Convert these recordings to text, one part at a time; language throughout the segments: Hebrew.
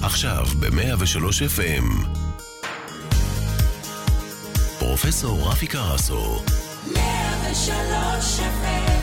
עכשיו ב-103 FM. פרופסור רפי קרסו. 103 FM.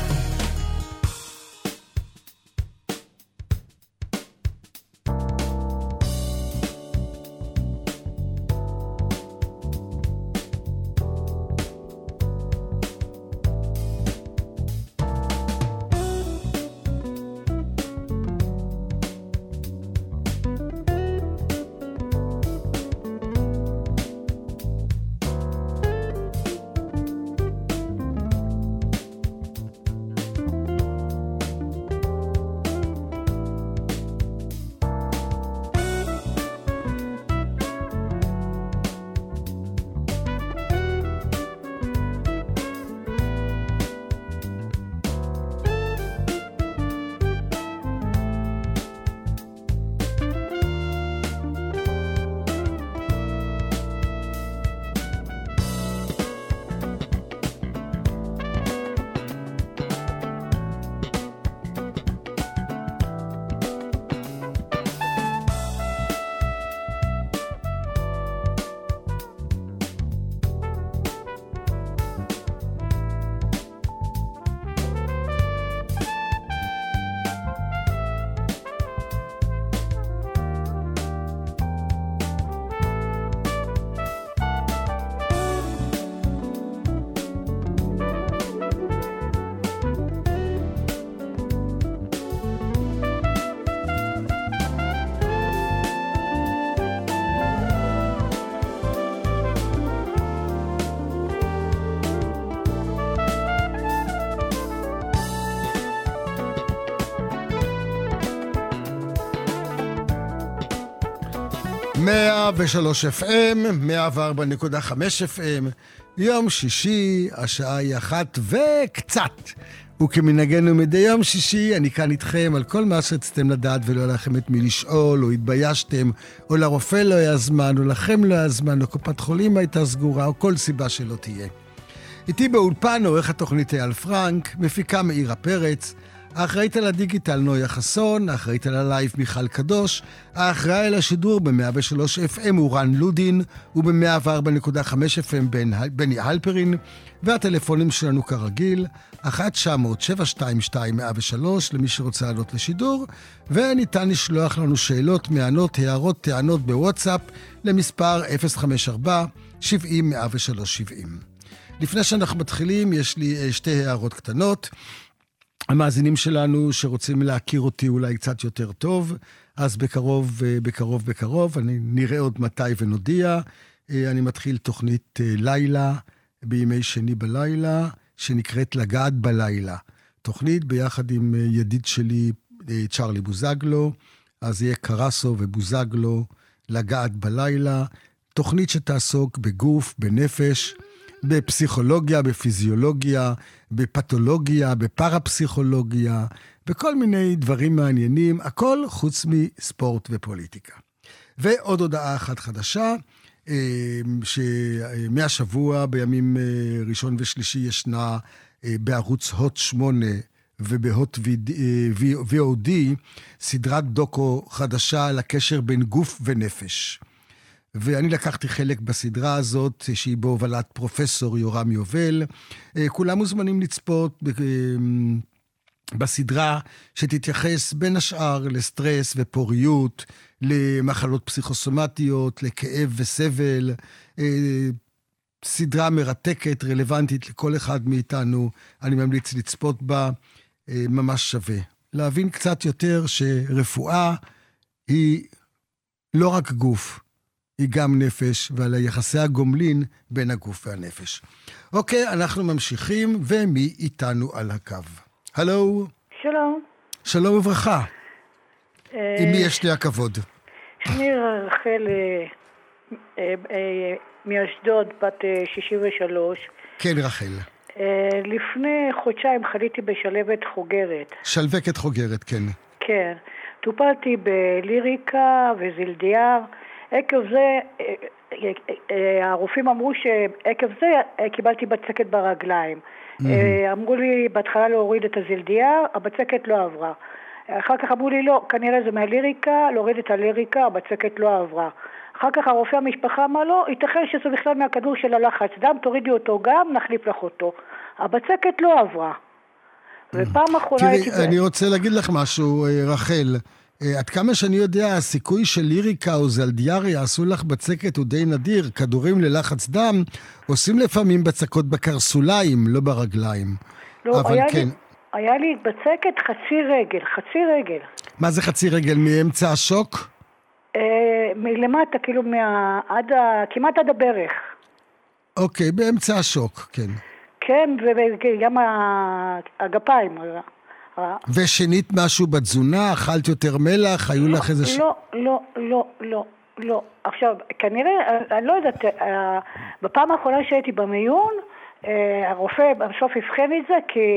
ושלוש FM, 104.5 FM, יום שישי, השעה היא 1 וקצת. וכמנהגנו מדי יום שישי, אני כאן איתכם על כל מה שרציתם לדעת ולא לכם את מי לשאול, או התביישתם, או לרופא לא היה זמן, או לכם לא היה זמן, או קופת חולים הייתה סגורה, או כל סיבה שלא תהיה. איתי באולפן עורך התוכנית אייל פרנק, מפיקה מאירה פרץ, האחראית על הדיגיטל נויה חסון, האחראית על הלייב מיכל קדוש, האחראי על השידור ב-103 FM הוא רן לודין, וב-104.5 FM בני הלפרין, והטלפונים שלנו כרגיל, 1-900-722-103 למי שרוצה לעלות לשידור, וניתן לשלוח לנו שאלות, מענות, הערות, טענות בוואטסאפ, למספר 054-70-103-70. לפני שאנחנו מתחילים, יש לי שתי הערות קטנות. המאזינים שלנו שרוצים להכיר אותי אולי קצת יותר טוב, אז בקרוב, אני נראה עוד מתי ונודיע. אני מתחיל תוכנית לילה, בימי שני בלילה, שנקראת לגעת בלילה. תוכנית ביחד עם ידיד שלי, צ'רלי בוזגלו, אז יהיה קרסו ובוזגלו, לגעת בלילה. תוכנית שתעסוק בגוף, בנפש, בפסיכולוגיה, בפיזיולוגיה, בפתולוגיה, בפרפסיכולוגיה, בכל מיני דברים מעניינים, הכל חוץ מספורט ופוליטיקה. ועוד הודעה אחת חדשה, שמהשבוע בימים ראשון ושלישי ישנה בערוץ הוט 8 ובהוט VOD סדרת דוקו חדשה על הקשר בין גוף ונפש. ואני לקחתי חלק בסדרה הזאת, שהיא בהובלת פרופסור יורם יובל. כולם מוזמנים לצפות בסדרה שתתייחס בין השאר לסטרס ופוריות, למחלות פסיכוסומטיות, לכאב וסבל. סדרה מרתקת, רלוונטית לכל אחד מאיתנו. אני ממליץ לצפות בה, ממש שווה. להבין קצת יותר שרפואה היא לא רק גוף, היא גם נפש, ועל היחסי הגומלין בין הגוף והנפש. אוקיי, אנחנו ממשיכים, ומי איתנו על הקו? הלו? שלום. שלום וברכה. עם מי יש לי הכבוד? שמי רחל מאשדוד, בת 63. כן, רחל. לפני חודשיים חליתי בשלוות חוגרת. שלווקת חוגרת, כן. כן. טופלתי בליריקה וזלדיאר. עקב זה, הרופאים אמרו שעקב זה קיבלתי בצקת ברגליים. אמרו לי בהתחלה להוריד את הזלדיאר, הבצקת לא עברה. אחר כך אמרו לי, לא, כנראה זה מהליריקה, להוריד את הליריקה, הבצקת לא עברה. אחר כך הרופא המשפחה אמר לו, ייתכן שזה בכלל מהכדור של הלחץ דם, תורידי אותו גם, נחליף לך אותו. הבצקת לא עברה. ופעם אחרונה... תראי, אני רוצה להגיד לך משהו, רחל. עד כמה שאני יודע, הסיכוי של ליריקה או זלדיארי יעשו לך בצקת הוא די נדיר. כדורים ללחץ דם עושים לפעמים בצקות בקרסוליים, לא ברגליים. לא, אבל כן. היה לי בצקת חצי רגל. מה זה חצי רגל? מאמצע השוק? מלמטה, כאילו כמעט עד הברך. אוקיי, באמצע השוק, כן. כן, וגם הגפיים. ושנית משהו בתזונה? אכלת יותר מלח? היו לך איזה... לא. עכשיו, כנראה, אני לא יודעת, בפעם האחרונה שהייתי במיון, הרופא בסוף הבחן את זה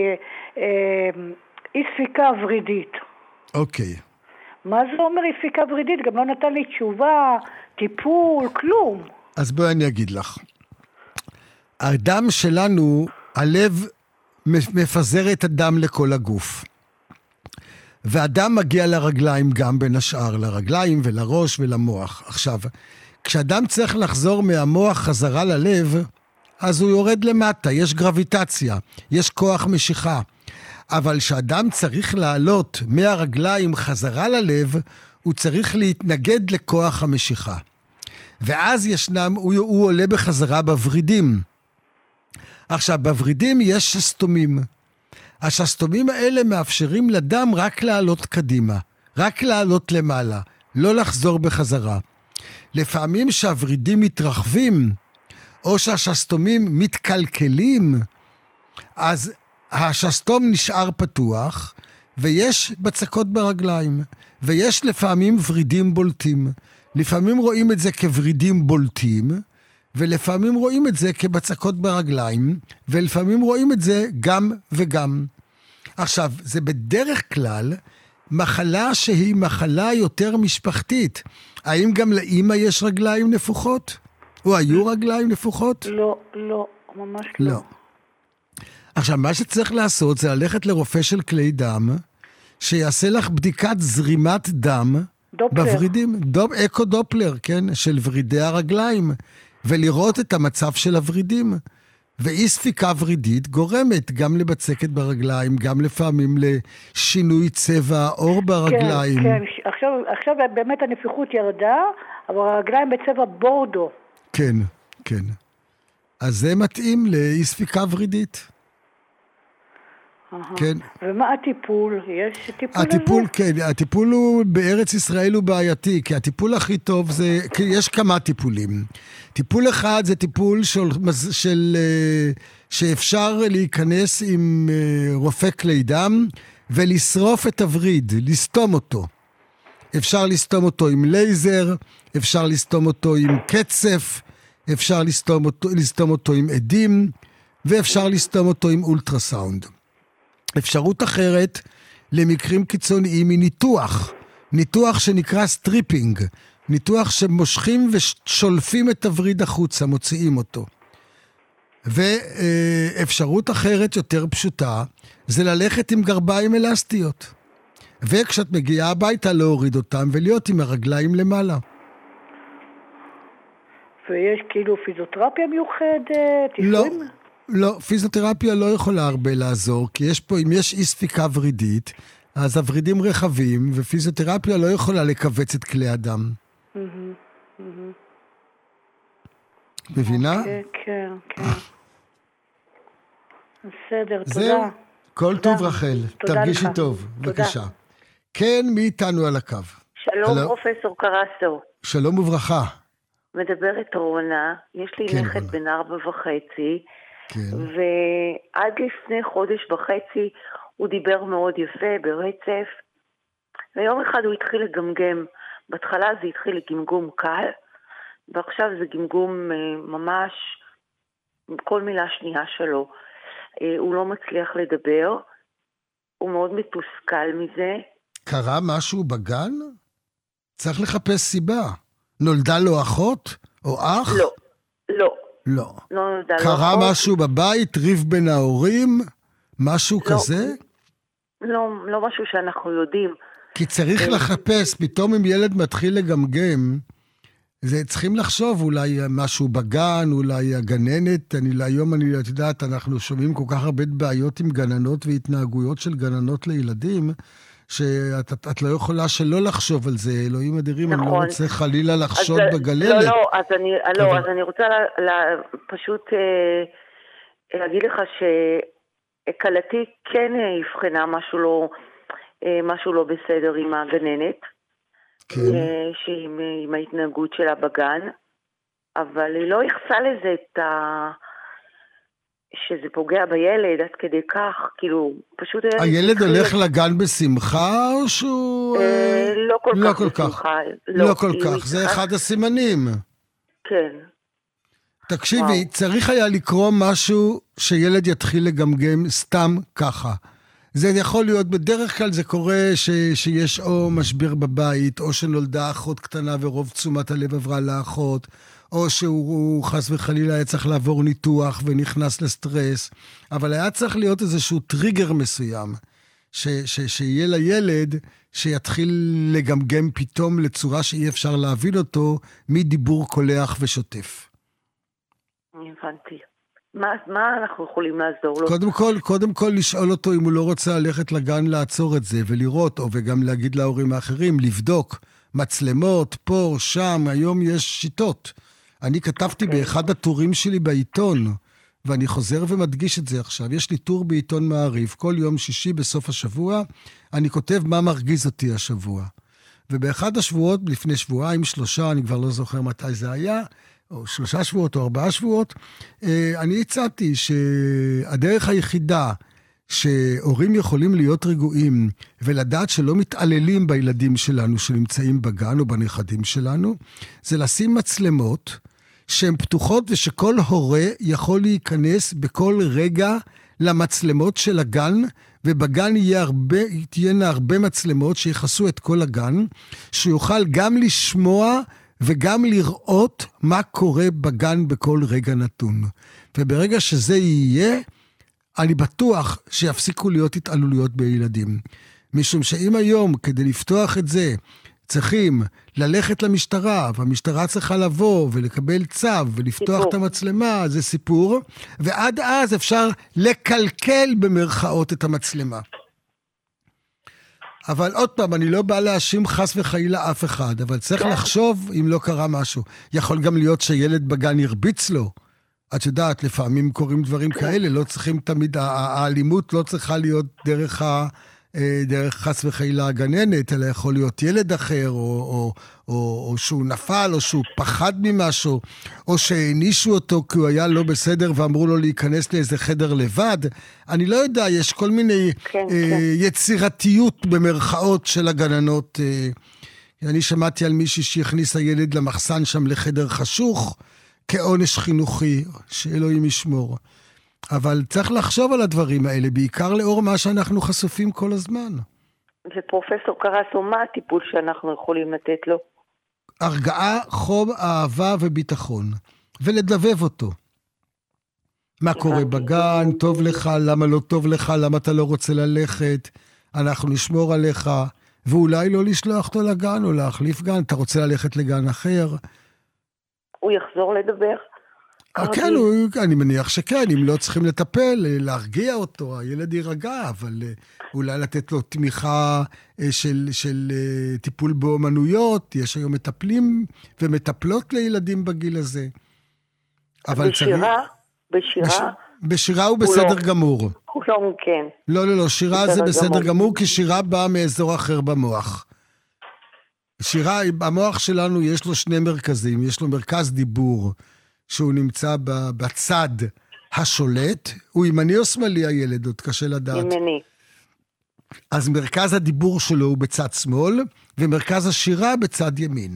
כאי ספיקה ורידית. אוקיי. מה זה אומר אי ספיקה ורידית? גם לא נתן לי תשובה, טיפול, כלום. אז בואי אני אגיד לך. הדם שלנו, הלב מפזר את הדם לכל הגוף. והדם מגיע לרגליים גם בין השאר, לרגליים ולראש ולמוח. עכשיו, כשאדם צריך לחזור מהמוח חזרה ללב, אז הוא יורד למטה, יש גרביטציה, יש כוח משיכה. אבל כשאדם צריך לעלות מהרגליים חזרה ללב, הוא צריך להתנגד לכוח המשיכה. ואז הוא עולה בחזרה בוורידים. עכשיו, בוורידים יש שסתומים. השסתומים האלה מאפשרים לדם רק לעלות קדימה, רק לעלות למעלה, לא לחזור בחזרה. לפעמים שהוורידים מתרחבים, או שהשסתומים מתקלקלים, אז השסתום נשאר פתוח, ויש בצקות ברגליים, ויש לפעמים ורידים בולטים. לפעמים רואים את זה כוורידים בולטים, ולפעמים רואים את זה כבצקות ברגליים, ולפעמים רואים את זה גם וגם. עכשיו, זה בדרך כלל מחלה שהיא מחלה יותר משפחתית. האם גם לאמא יש רגליים נפוחות? או היו רגליים נפוחות? לא, ממש לא. עכשיו, מה שצריך לעשות זה ללכת לרופא של כלי דם, שיעשה לך בדיקת זרימת דם, בוורידים, אקו דופלר, כן, של ורידי הרגליים, ולראות את המצב של הוורידים. ואי ספיקה ורידית גורמת גם לבצקת ברגליים, גם לפעמים לשינוי צבע עור ברגליים. כן. עכשיו באמת הנפיחות ירדה, אבל הרגליים בצבע בורדו. כן. אז זה מתאים לאי ספיקה ורידית. כן. ומה הטיפול? יש טיפול הטיפול, לזה? כן, הטיפול הוא בארץ ישראל הוא בעייתי, כי הטיפול הכי טוב זה, יש כמה טיפולים. טיפול אחד זה טיפול שאפשר להיכנס עם רופא כלי דם ולשרוף את הווריד, לסתום אותו. אפשר לסתום אותו עם לייזר, אפשר לסתום אותו עם קצף, אפשר לסתום אותו עם עדים, ואפשר לסתום אותו עם אולטרסאונד. אפשרות אחרת למקרים קיצוניים היא ניתוח שנקרא סטריפינג, ניתוח שמושכים ושולפים את הווריד החוצה, מוציאים אותו. ואפשרות אחרת יותר פשוטה, זה ללכת עם גרביים אלסטיות. וכשאת מגיעה הביתה להוריד אותם ולהיות עם הרגליים למעלה. ויש כאילו פיזיותרפיה מיוחדת? לא, פיזיותרפיה לא יכולה הרבה לעזור, כי יש פה, אם יש אי ספיקה ורידית, אז הוורידים רחבים, ופיזיותרפיה לא יכולה לקבץ את כלי הדם. מבינה? כן. בסדר, תודה. זהו, כל טוב רחל, תרגישי טוב, בבקשה. כן, מי איתנו על הקו? שלום פרופסור קרסו. שלום וברכה. מדברת רונה, יש לי נכד בן 4.5, ועד לפני חודש וחצי הוא דיבר מאוד יפה ברצף, ויום אחד הוא התחיל לגמגם. בהתחלה זה התחיל לגמגום קל, ועכשיו זה גמגום ממש כל מילה שנייה שלו. הוא לא מצליח לדבר, הוא מאוד מתוסכל מזה. קרה משהו בגן? צריך לחפש סיבה. נולדה לו אחות או אח? לא. לא נולדה לו קרה אחות. משהו בבית, ריב בין ההורים? משהו כזה? לא משהו שאנחנו יודעים. כי צריך לחפש, פתאום אם ילד מתחיל לגמגם, צריכים לחשוב אולי משהו בגן, אולי הגננת, היום אני יודעת, אנחנו שומעים כל כך הרבה בעיות עם גננות והתנהגויות של גננות לילדים, שאת לא יכולה שלא לחשוב על זה, אלוהים אדירים, אני לא רוצה חלילה לחשוד בגננת. אז אני רוצה פשוט להגיד לך שקלתי כן הבחנה משהו לא בסדר עם הגננת, עם ההתנהגות שלה בגן, אבל היא לא יחסה לזה שזה פוגע בילד עד כדי כך, כאילו, פשוט... הילד הולך לגן בשמחה או שהוא... לא כל כך בשמחה. לא כל כך, זה אחד הסימנים. כן. תקשיבי, צריך היה לקרוא משהו שילד יתחיל לגמגם סתם ככה. זה יכול להיות, בדרך כלל זה קורה שיש או משבר בבית, או שנולדה אחות קטנה ורוב תשומת הלב עברה לאחות, או שהוא חס וחלילה היה צריך לעבור ניתוח ונכנס לסטרס, אבל היה צריך להיות איזשהו טריגר מסוים, שיהיה לילד שיתחיל לגמגם פתאום לצורה שאי אפשר להבין אותו מדיבור קולח ושוטף. הבנתי. מה אנחנו יכולים לעזור לו? קודם כל לשאול אותו אם הוא לא רוצה ללכת לגן לעצור את זה ולראות, וגם להגיד להורים האחרים, לבדוק מצלמות, פה, שם, היום יש שיטות. אני כתבתי באחד הטורים שלי בעיתון, ואני חוזר ומדגיש את זה עכשיו. יש לי טור בעיתון מעריב, כל יום שישי בסוף השבוע, אני כותב מה מרגיז אותי השבוע. ובאחד השבועות, לפני שבועיים, 3, אני כבר לא זוכר מתי זה היה, או 3 שבועות או 4 שבועות, אני הצעתי שהדרך היחידה שהורים יכולים להיות רגועים ולדעת שלא מתעללים בילדים שלנו שנמצאים בגן או בנכדים שלנו, זה לשים מצלמות שהן פתוחות ושכל הורה יכול להיכנס בכל רגע למצלמות של הגן, ובגן תהיינה הרבה מצלמות שיחסו את כל הגן, שיוכל גם לשמוע וגם לראות מה קורה בגן בכל רגע נתון. וברגע שזה יהיה, אני בטוח שיפסיקו להיות התעללויות בילדים. משום שאם היום, כדי לפתוח את זה, צריכים ללכת למשטרה, והמשטרה צריכה לבוא ולקבל צו ולפתוח את המצלמה, זה סיפור, ועד אז אפשר לקלקל במרכאות את המצלמה. אבל עוד פעם, אני לא בא להאשים חס וחלילה אף אחד, אבל צריך לחשוב אם לא קרה משהו. יכול גם להיות שילד בגן ירביץ לו. את יודעת, לפעמים קוראים דברים כאלה, לא צריכים תמיד, האלימות לא צריכה להיות דרך חס וחלילה הגננת, אלא יכול להיות ילד אחר, או שהוא נפל, או שהוא פחד ממשהו, או שהענישו אותו כי הוא היה לא בסדר, ואמרו לו להיכנס לאיזה חדר לבד. אני לא יודע, יש כל מיני יצירתיות במרכאות של הגננות. אני שמעתי על מישהי שהכניסה ילד למחסן שם לחדר חשוך, כעונש חינוכי, שאלוהים ישמור. אבל צריך לחשוב על הדברים האלה, בעיקר לאור מה שאנחנו חשופים כל הזמן. ופרופסור קרסו, מה הטיפול שאנחנו יכולים לתת לו? הרגעה, חום, אהבה וביטחון. ולדבב אותו. מה קורה בגן, טוב לך, למה לא טוב לך, למה אתה לא רוצה ללכת, אנחנו נשמור עליך, ואולי לא לשלוח אותו לגן או להחליף גן, אתה רוצה ללכת לגן אחר. הוא יחזור לדבר? כן, אני מניח שכן, אם לא צריכים לטפל, להרגיע אותו, הילד יירגע, אבל אולי לתת לו תמיכה של טיפול באומנויות, יש היום מטפלים ומטפלות לילדים בגיל הזה. בשירה? בשירה הוא בסדר גמור. הוא לא מוכן. לא, שירה זה בסדר גמור, כי שירה באה מאזור אחר במוח. שירה, המוח שלנו יש לו 2 מרכזים, יש לו מרכז דיבור, שהוא נמצא בצד השולט, הוא ימני או שמאלי הילד, עוד קשה לדעת. ימני. אז מרכז הדיבור שלו הוא בצד שמאל, ומרכז השירה בצד ימין.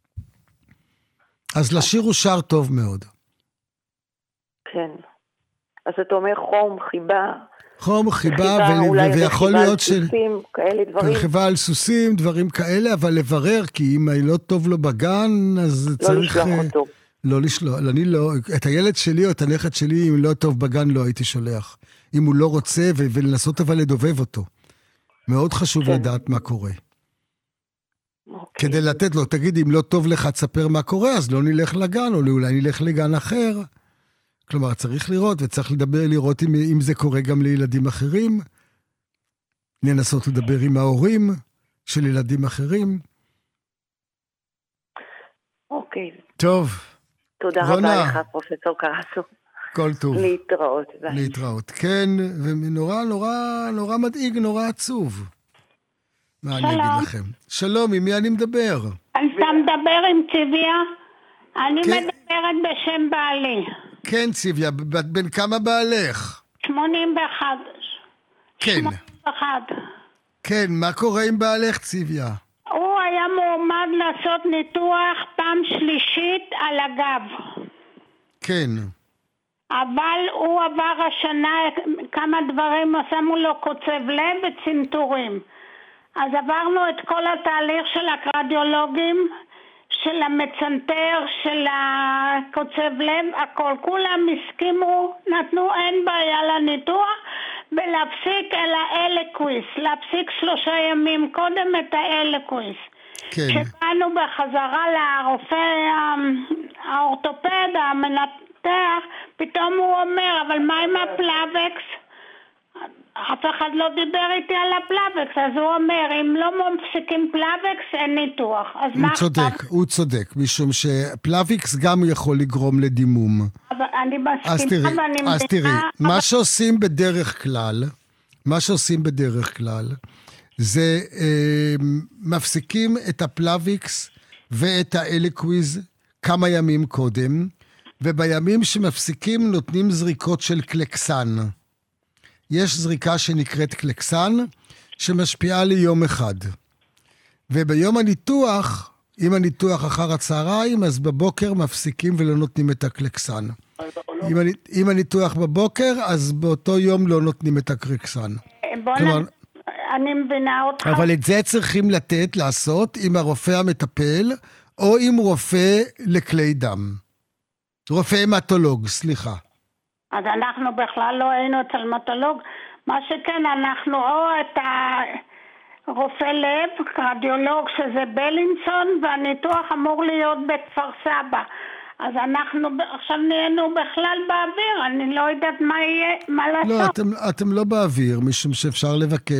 אז לשיר הוא שר טוב מאוד. כן. אז אתה אומר חום, חיבה. חום, חיבה, ויכול להיות רכיבה על סוסים, דברים כאלה, אבל לברר, כי אם לא טוב לו בגן, אז צריך... לא לשלוח אותו. לא לשלוח, אני לא, את הילד שלי או את הנכד שלי, אם לא טוב בגן, לא הייתי שולח. אם הוא לא רוצה, ולנסות אבל לדובב אותו. מאוד חשוב לדעת מה קורה. כדי לתת לו, תגיד, אם לא טוב לך, תספר מה קורה, אז לא נלך לגן, או אולי נלך לגן אחר. כלומר, צריך לראות, וצריך לראות אם זה קורה גם לילדים אחרים. לנסות לדבר עם ההורים של ילדים אחרים. אוקיי. טוב. תודה רבה לך, פרופסור קרסו. כל טוב. להתראות. להתראות, כן, ונורא, נורא, נורא מדאיג, נורא עצוב. מה אני אגיד לכם? שלום, עם מי אני מדבר? אתה מדבר עם ציוויה? אני מדברת בשם בעלי. כן, ציוויה, בין כמה בעלך? 81. כן. 81. כן, מה קורה עם בעלך, ציוויה? הוא היה מועמד לעשות ניתוח פעם שלישית על הגב. כן. אבל הוא עבר השנה כמה דברים, שמו לו קוצב לב וצנתורים. אז עברנו את כל התהליך של הקרדיולוגים, של המצנתר, של הקוצב לב, הכל. כולם הסכימו, נתנו אין בעיה לניתוח, ולהפסיק אל האלקוויס, להפסיק 3 ימים קודם את האלקוויס. כן. כשבאנו בחזרה לרופא האורתופד, המנתח, פתאום הוא אומר, אבל מה עם הפלאבקס? אף אחד לא דיבר איתי על הפלאבקס, אז הוא אומר, אם לא מפסיקים פלאבקס, אין ניתוח. הוא צודק, משום שפלאבקס גם יכול לגרום לדימום. אבל אני מסכימה ואני מבינה... אז תראי, מה שעושים בדרך כלל, זה מפסיקים את הפלאבקס ואת האלקוויז כמה ימים קודם, ובימים שמפסיקים נותנים זריקות של קלקסן. יש זריקה שנקראת קלקסן, שמשפיעה ליום אחד. וביום הניתוח, אם הניתוח אחר הצהריים, אז בבוקר מפסיקים ולא נותנים את הקלקסן. אם הניתוח בבוקר, אז באותו יום לא נותנים את הקלקסן. אני מבינה אותך. אבל את זה צריכים לעשות עם הרופא המטפל, או עם רופא לכלי דם. רופא המטולוג, סליחה. אז אנחנו בכלל לא היינו אצל מטולוג. מה שכן, אנחנו או את הרופא לב, קרדיולוג, שזה בלינסון, והניתוח אמור להיות בכפר סבא. אז אנחנו עכשיו נהיינו בכלל באוויר, אני לא יודעת מה יהיה, מה לעשות. לא, אתם לא באוויר, משום שאפשר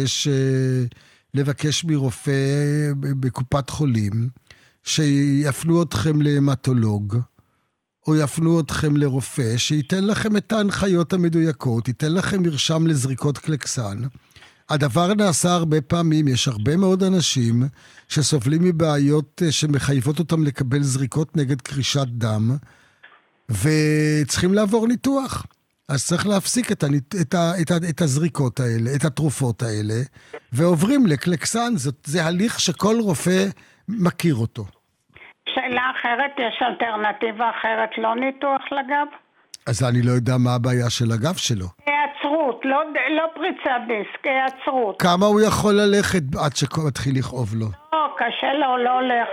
לבקש מרופא בקופת חולים, שיפנו אתכם למטולוג, או יפנו אתכם לרופא, שייתן לכם את ההנחיות המדויקות, ייתן לכם מרשם לזריקות קלקסן. הדבר נעשה הרבה פעמים, יש הרבה מאוד אנשים שסובלים מבעיות שמחייבות אותם לקבל זריקות נגד קרישת דם, וצריכים לעבור ניתוח. אז צריך להפסיק את הזריקות האלה, את התרופות האלה, ועוברים לקלקסן. זה הליך שכל רופא מכיר אותו. שאלה אחרת, יש אלטרנטיבה אחרת, לא ניתוח לגב? אז אני לא יודע מה הבעיה של הגב שלו. העצרות, לא פריצת דיסק, העצרות. כמה הוא יכול ללכת עד שמתחיל לכאוב לו? לא, קשה לו, לא הולך.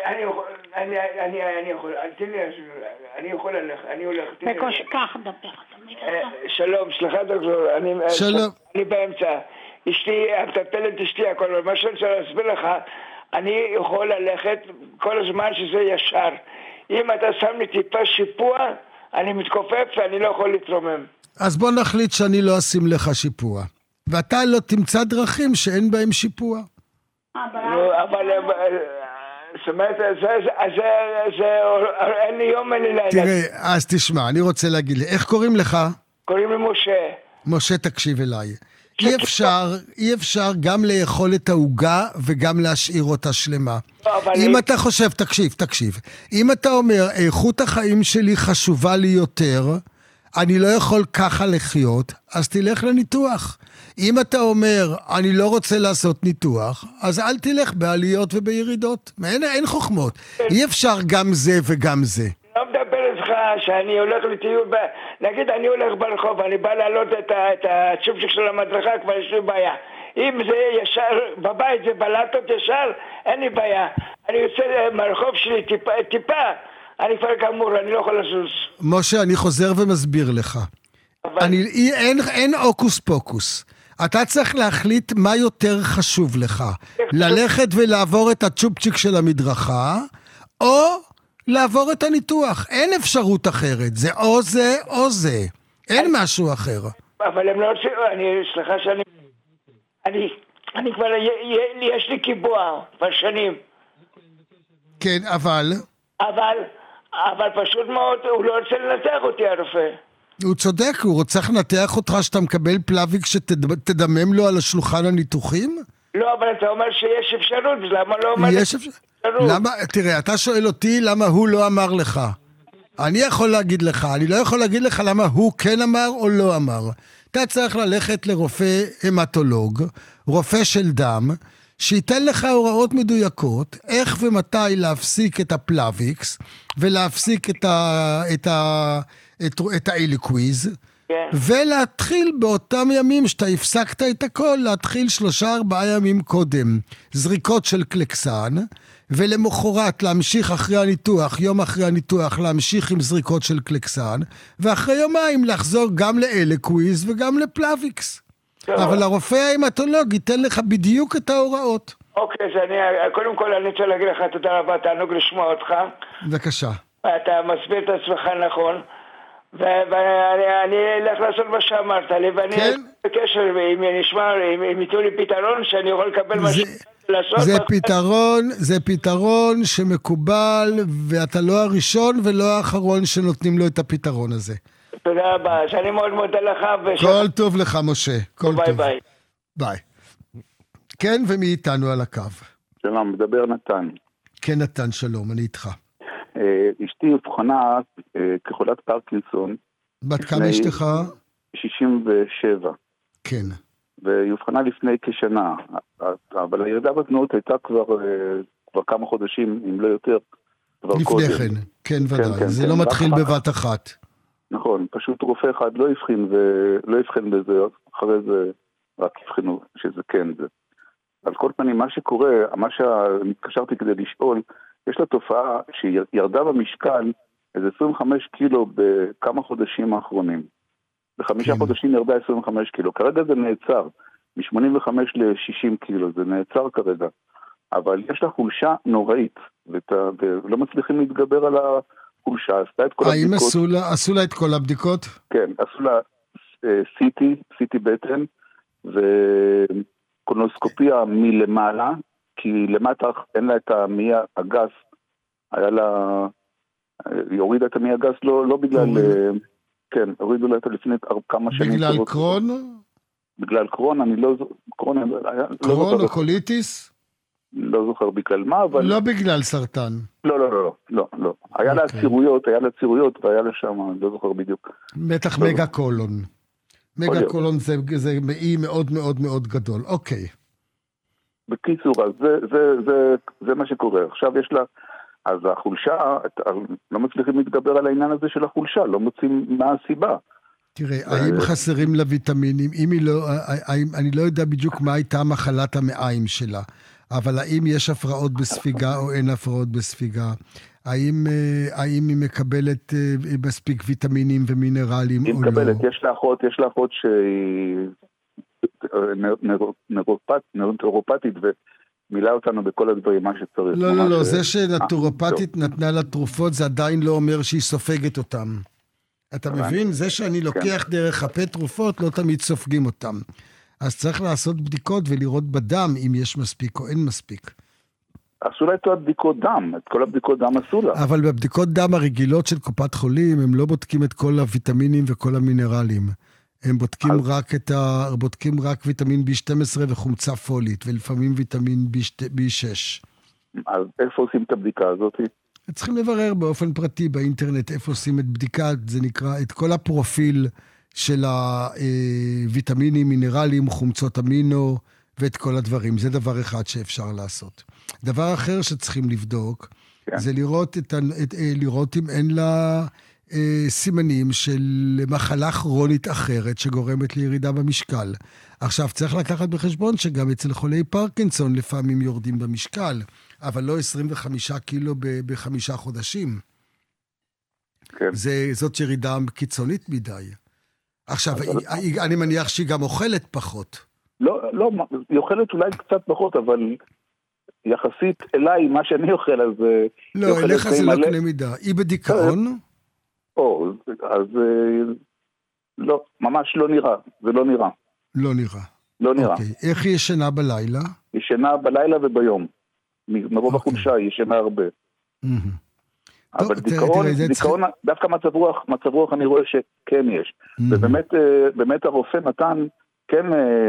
אני יכול ללכת, אני הולך. כך דבר. שלום, סליחה דוקטור, אני באמצע. אשתי, המטפלת אשתי, הכל, מה שאני רוצה להסביר לך, אני יכול ללכת כל הזמן שזה ישר. אם אתה שם לי טיפה שיפוע, אני מתכופף ואני לא יכול להתרומם. אז בוא נחליט שאני לא אשים לך שיפוע. ואתה לא תמצא דרכים שאין בהם שיפוע. אבל זאת אומרת, אין לי יום, אין לי לילה. תראה, אז תשמע, אני רוצה להגיד לי, איך קוראים לך? קוראים לי משה. משה, תקשיב אליי. אי אפשר גם לאכול את העוגה וגם להשאיר אותה שלמה. אם אתה חושב, תקשיב. אם אתה אומר, איכות החיים שלי חשובה לי יותר, אני לא יכול ככה לחיות, אז תלך לניתוח. אם אתה אומר, אני לא רוצה לעשות ניתוח, אז אל תלך בעליות ובירידות. אין חוכמות. אי אפשר גם זה וגם זה. לא מדבר איתך שאני הולך לטיול, נגיד אני הולך ברחוב, אני בא לעלות את הצ'ופצ'יק של המדרכה, כבר יש לי בעיה. אם זה ישר, בבית זה בלטות ישר, אין לי בעיה. אני יוצא מהרחוב שלי טיפה, אני כבר כאמור, אני לא יכול לזוז. משה, אני חוזר ומסביר לך. אין אוקוס פוקוס. אתה צריך להחליט מה יותר חשוב לך. ללכת ולעבור את הצ'ופצ'יק של המדרכה, או לעבור את הניתוח. אין אפשרות אחרת. זה או זה או זה. אין משהו אחר. אבל הם לא... סליחה שאני... אני כבר... יש לי קיבוע כבר שנים. כן, אבל פשוט מאוד, הוא לא רוצה לנתח אותי, הרופא. הוא צודק, הוא רוצה לנתח אותך שאתה מקבל פלאביק שתדמם לו על השולחן הניתוחים? לא, אבל אתה אומר שיש אפשרות, אז למה לא אומר... יש אפשרות. למה, תראה, אתה שואל אותי למה הוא לא אמר לך. אני יכול להגיד לך, אני לא יכול להגיד לך למה הוא כן אמר או לא אמר. אתה צריך ללכת לרופא המטולוג, רופא של דם, שייתן לך הוראות מדויקות, איך ומתי להפסיק את הפלאביקס, ולהפסיק את האליקוויז, ולהתחיל באותם ימים שאתה הפסקת את הכל, להתחיל 3-4 ימים קודם, זריקות של קלקסן, ולמחרת להמשיך אחרי הניתוח, יום אחרי הניתוח, להמשיך עם זריקות של קלקסן, ואחרי יומיים לחזור גם לאליקוויז וגם לפלאביקס. אבל הרופא ההמטולוג ייתן לך בדיוק את ההוראות. אוקיי, אז קודם כל אני רוצה להגיד לך תודה רבה, תענוג לשמוע אותך. בבקשה. אתה מסביר את עצמך נכון, ואני אלך לעשות מה שאמרת לי, ואני בקשר, אם נשמע, אם ייתנו לי פתרון שאני יכול לקבל מה לעשות. זה פתרון שמקובל, ואתה לא הראשון ולא האחרון שנותנים לו את הפתרון הזה. תודה רבה, שאני מאוד מודה לך. כל טוב לך, משה. ביי ביי. ביי. כן, ומי איתנו על הקו? שלום, מדבר נתן. כן, נתן, שלום, אני איתך. אשתי אובחנה כחולת פרקינסון. בת כמה אשתך? 67. כן. והיא אובחנה לפני כשנה, אבל הירידה בתנועות הייתה כבר כמה חודשים, אם לא יותר. לפני כן, כן ודאי, זה לא מתחיל בבת אחת. נכון, פשוט רופא אחד לא הבחין בזה, אחרי זה רק הבחינו שזה כן זה. על כל פנים, מה שקורה, מה שהתקשרתי כדי לשאול, יש לה תופעה שהיא ירדה במשקל איזה 25 קילו בכמה חודשים האחרונים. ב5 חודשים ירדה 25 קילו. כרגע זה נעצר, מ-85 ל-60 קילו, זה נעצר כרגע. אבל יש לה חולשה נוראית, ולא מצליחים להתגבר על החולשה. עשתה את כל הבדיקות. האם עשו לה את כל הבדיקות? כן, עשו לה CT בטן, וקולונוסקופיה מלמעלה, כי למטה אין לה את המעי הגס, היה לה, היא הורידה את המעי הגס לא בגלל, כן, הורידו לה את לפני כמה שנים. בגלל קרון? בגלל קרון, אני לא זוכר, קרון או קוליטיס? לא זוכר בגלל מה, אבל... לא בגלל סרטן. לא. היה לה צירויות, והיה לה שם, אני לא זוכר בדיוק. בטח מגה קולון. מגה קולון זה מעי מאוד מאוד מאוד גדול. אוקיי. בקיצור, אז זה מה שקורה. עכשיו יש לה, אז החולשה, לא מצליחים להתגבר על העניין הזה של החולשה, לא מוצאים מה הסיבה. תראה, האם חסרים לה ויטמינים? אני לא יודע בדיוק מה הייתה מחלת המעיים שלה, אבל האם יש הפרעות בספיגה או אין הפרעות בספיגה? האם היא מקבלת מספיק ויטמינים ומינרלים או לא? היא מקבלת, יש לה אחות שהיא נוירופתית ומילה אותנו בכל הדברים, מה שצריך. לא, זה שנטורופתית נתנה לה תרופות, זה עדיין לא אומר שהיא סופגת אותם. אתה מבין? זה שאני לוקח דרך הפה תרופות, לא תמיד סופגים אותם. אז צריך לעשות בדיקות ולראות בדם אם יש מספיק או אין מספיק. עשו לה את הבדיקות דם, את כל הבדיקות דם עשו לה. אבל בבדיקות דם הרגילות של קופת חולים, הם לא בודקים את כל הוויטמינים וכל המינרלים. הם בודקים רק ויטמין B12 וחומצה פולית, ולפעמים ויטמין B6. אז איפה עושים את הבדיקה הזאת? צריכים לברר באופן פרטי באינטרנט איפה עושים את בדיקה, זה נקרא את כל הפרופיל של הוויטמינים, מינרלים, חומצות אמינו, ואת כל הדברים. זה דבר אחד שאפשר לעשות. דבר אחר שצריכים לבדוק, זה לראות אם אין לה סימנים של מחלה כרונית אחרת שגורמת לירידה במשקל. עכשיו, צריך לקחת בחשבון שגם אצל חולי פרקינסון לפעמים יורדים במשקל, אבל לא 25 קילו ב5 חודשים. כן. זאת ירידה קיצונית מדי. עכשיו, אני מניח שהיא גם אוכלת פחות. לא, היא אוכלת אולי קצת פחות, אבל יחסית אליי, מה שאני אוכל, אז... לא, אליך זה לא קנה מידה. היא בדיכאון? אז לא, ממש לא נראה, זה לא נראה. לא נראה. לא נראה. אוקיי. איך היא ישנה בלילה? היא ישנה בלילה וביום. מרוב החולשה היא ישנה הרבה. אבל דיכאון, דווקא מצב רוח אני רואה שכן יש. ובאמת הרופא נתן כן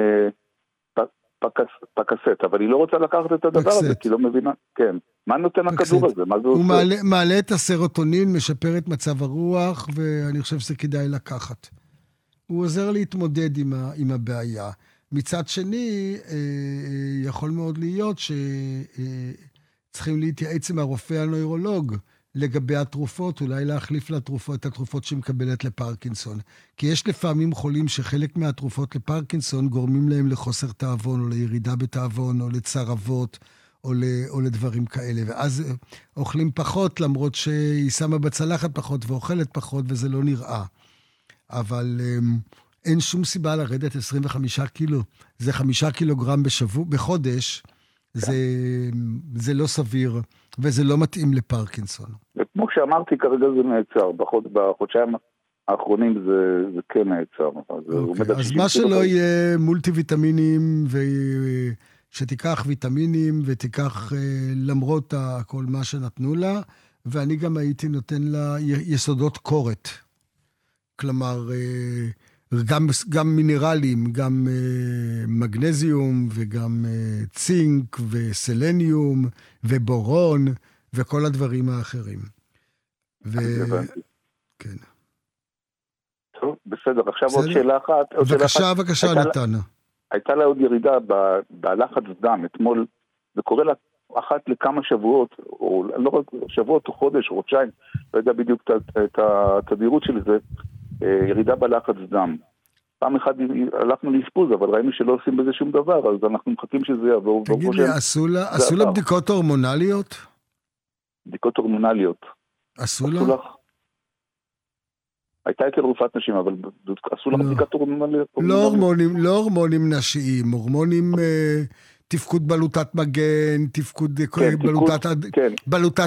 פקסט, אבל היא לא רוצה לקחת את הדבר הזה, כי לא מבינה. כן. מה נותן הכדור הזה? מה זה עושה? הוא מעלה את הסרוטונין, משפר את מצב הרוח, ואני חושב שזה כדאי לקחת. הוא עוזר להתמודד עם הבעיה. מצד שני, יכול מאוד להיות שצריכים להתייעץ עם הרופא הנוירולוג לגבי התרופות, אולי להחליף לתרופות, את התרופות שמקבלת לפרקינסון. כי יש לפעמים חולים שחלק מהתרופות לפרקינסון גורמים להם לחוסר תאבון, או לירידה בתאבון, או לצרבות, או לדברים כאלה. ואז אוכלים פחות, למרות שהיא שמה בצלחת פחות ואוכלת פחות, וזה לא נראה. אבל אין שום סיבה לרדת 25 קילו. זה 5 קילוגרם בחודש, זה לא סביר, וזה לא מתאים לפרקינסון. וכמו שאמרתי, כרגע זה נעצר. בחודשיים האחרונים זה כן נעצר. אז מה שלא יהיה מולטי ויטמינים, שתיקח ויטמינים, ותיקח למרות כל מה שנתנו לה, ואני גם הייתי נותן לה יסודות קורת. כלומר, גם מינרלים, גם מגנזיום, וגם צינק, וסלניום, ובורון, וכל הדברים האחרים. כן. טוב, בסדר. עכשיו עוד שאלה אחת. בבקשה, נתן. הייתה לה עוד ירידה בלחץ דם. אתמול, זה קורה לה אחת לכמה שבועות, או לא רק שבועות או חודש, או חודשיים, לא יודע בדיוק את התדירות של זה, ירידה בלחץ דם. פעם אחת הלכנו לאשפוז, אבל ראינו שלא עושים בזה שום דבר, אז אנחנו מחכים שזה יעבור. תגיד לי, עשו לה בדיקות הורמונליות? בדיקות הורמונליות. עשו לה? הייתה אצל רופאת נשים, אבל עשו לה בדיקת הורמונליות? לא הורמונים נשיים, הורמונים תפקוד בלוטת מגן, תפקוד בלוטת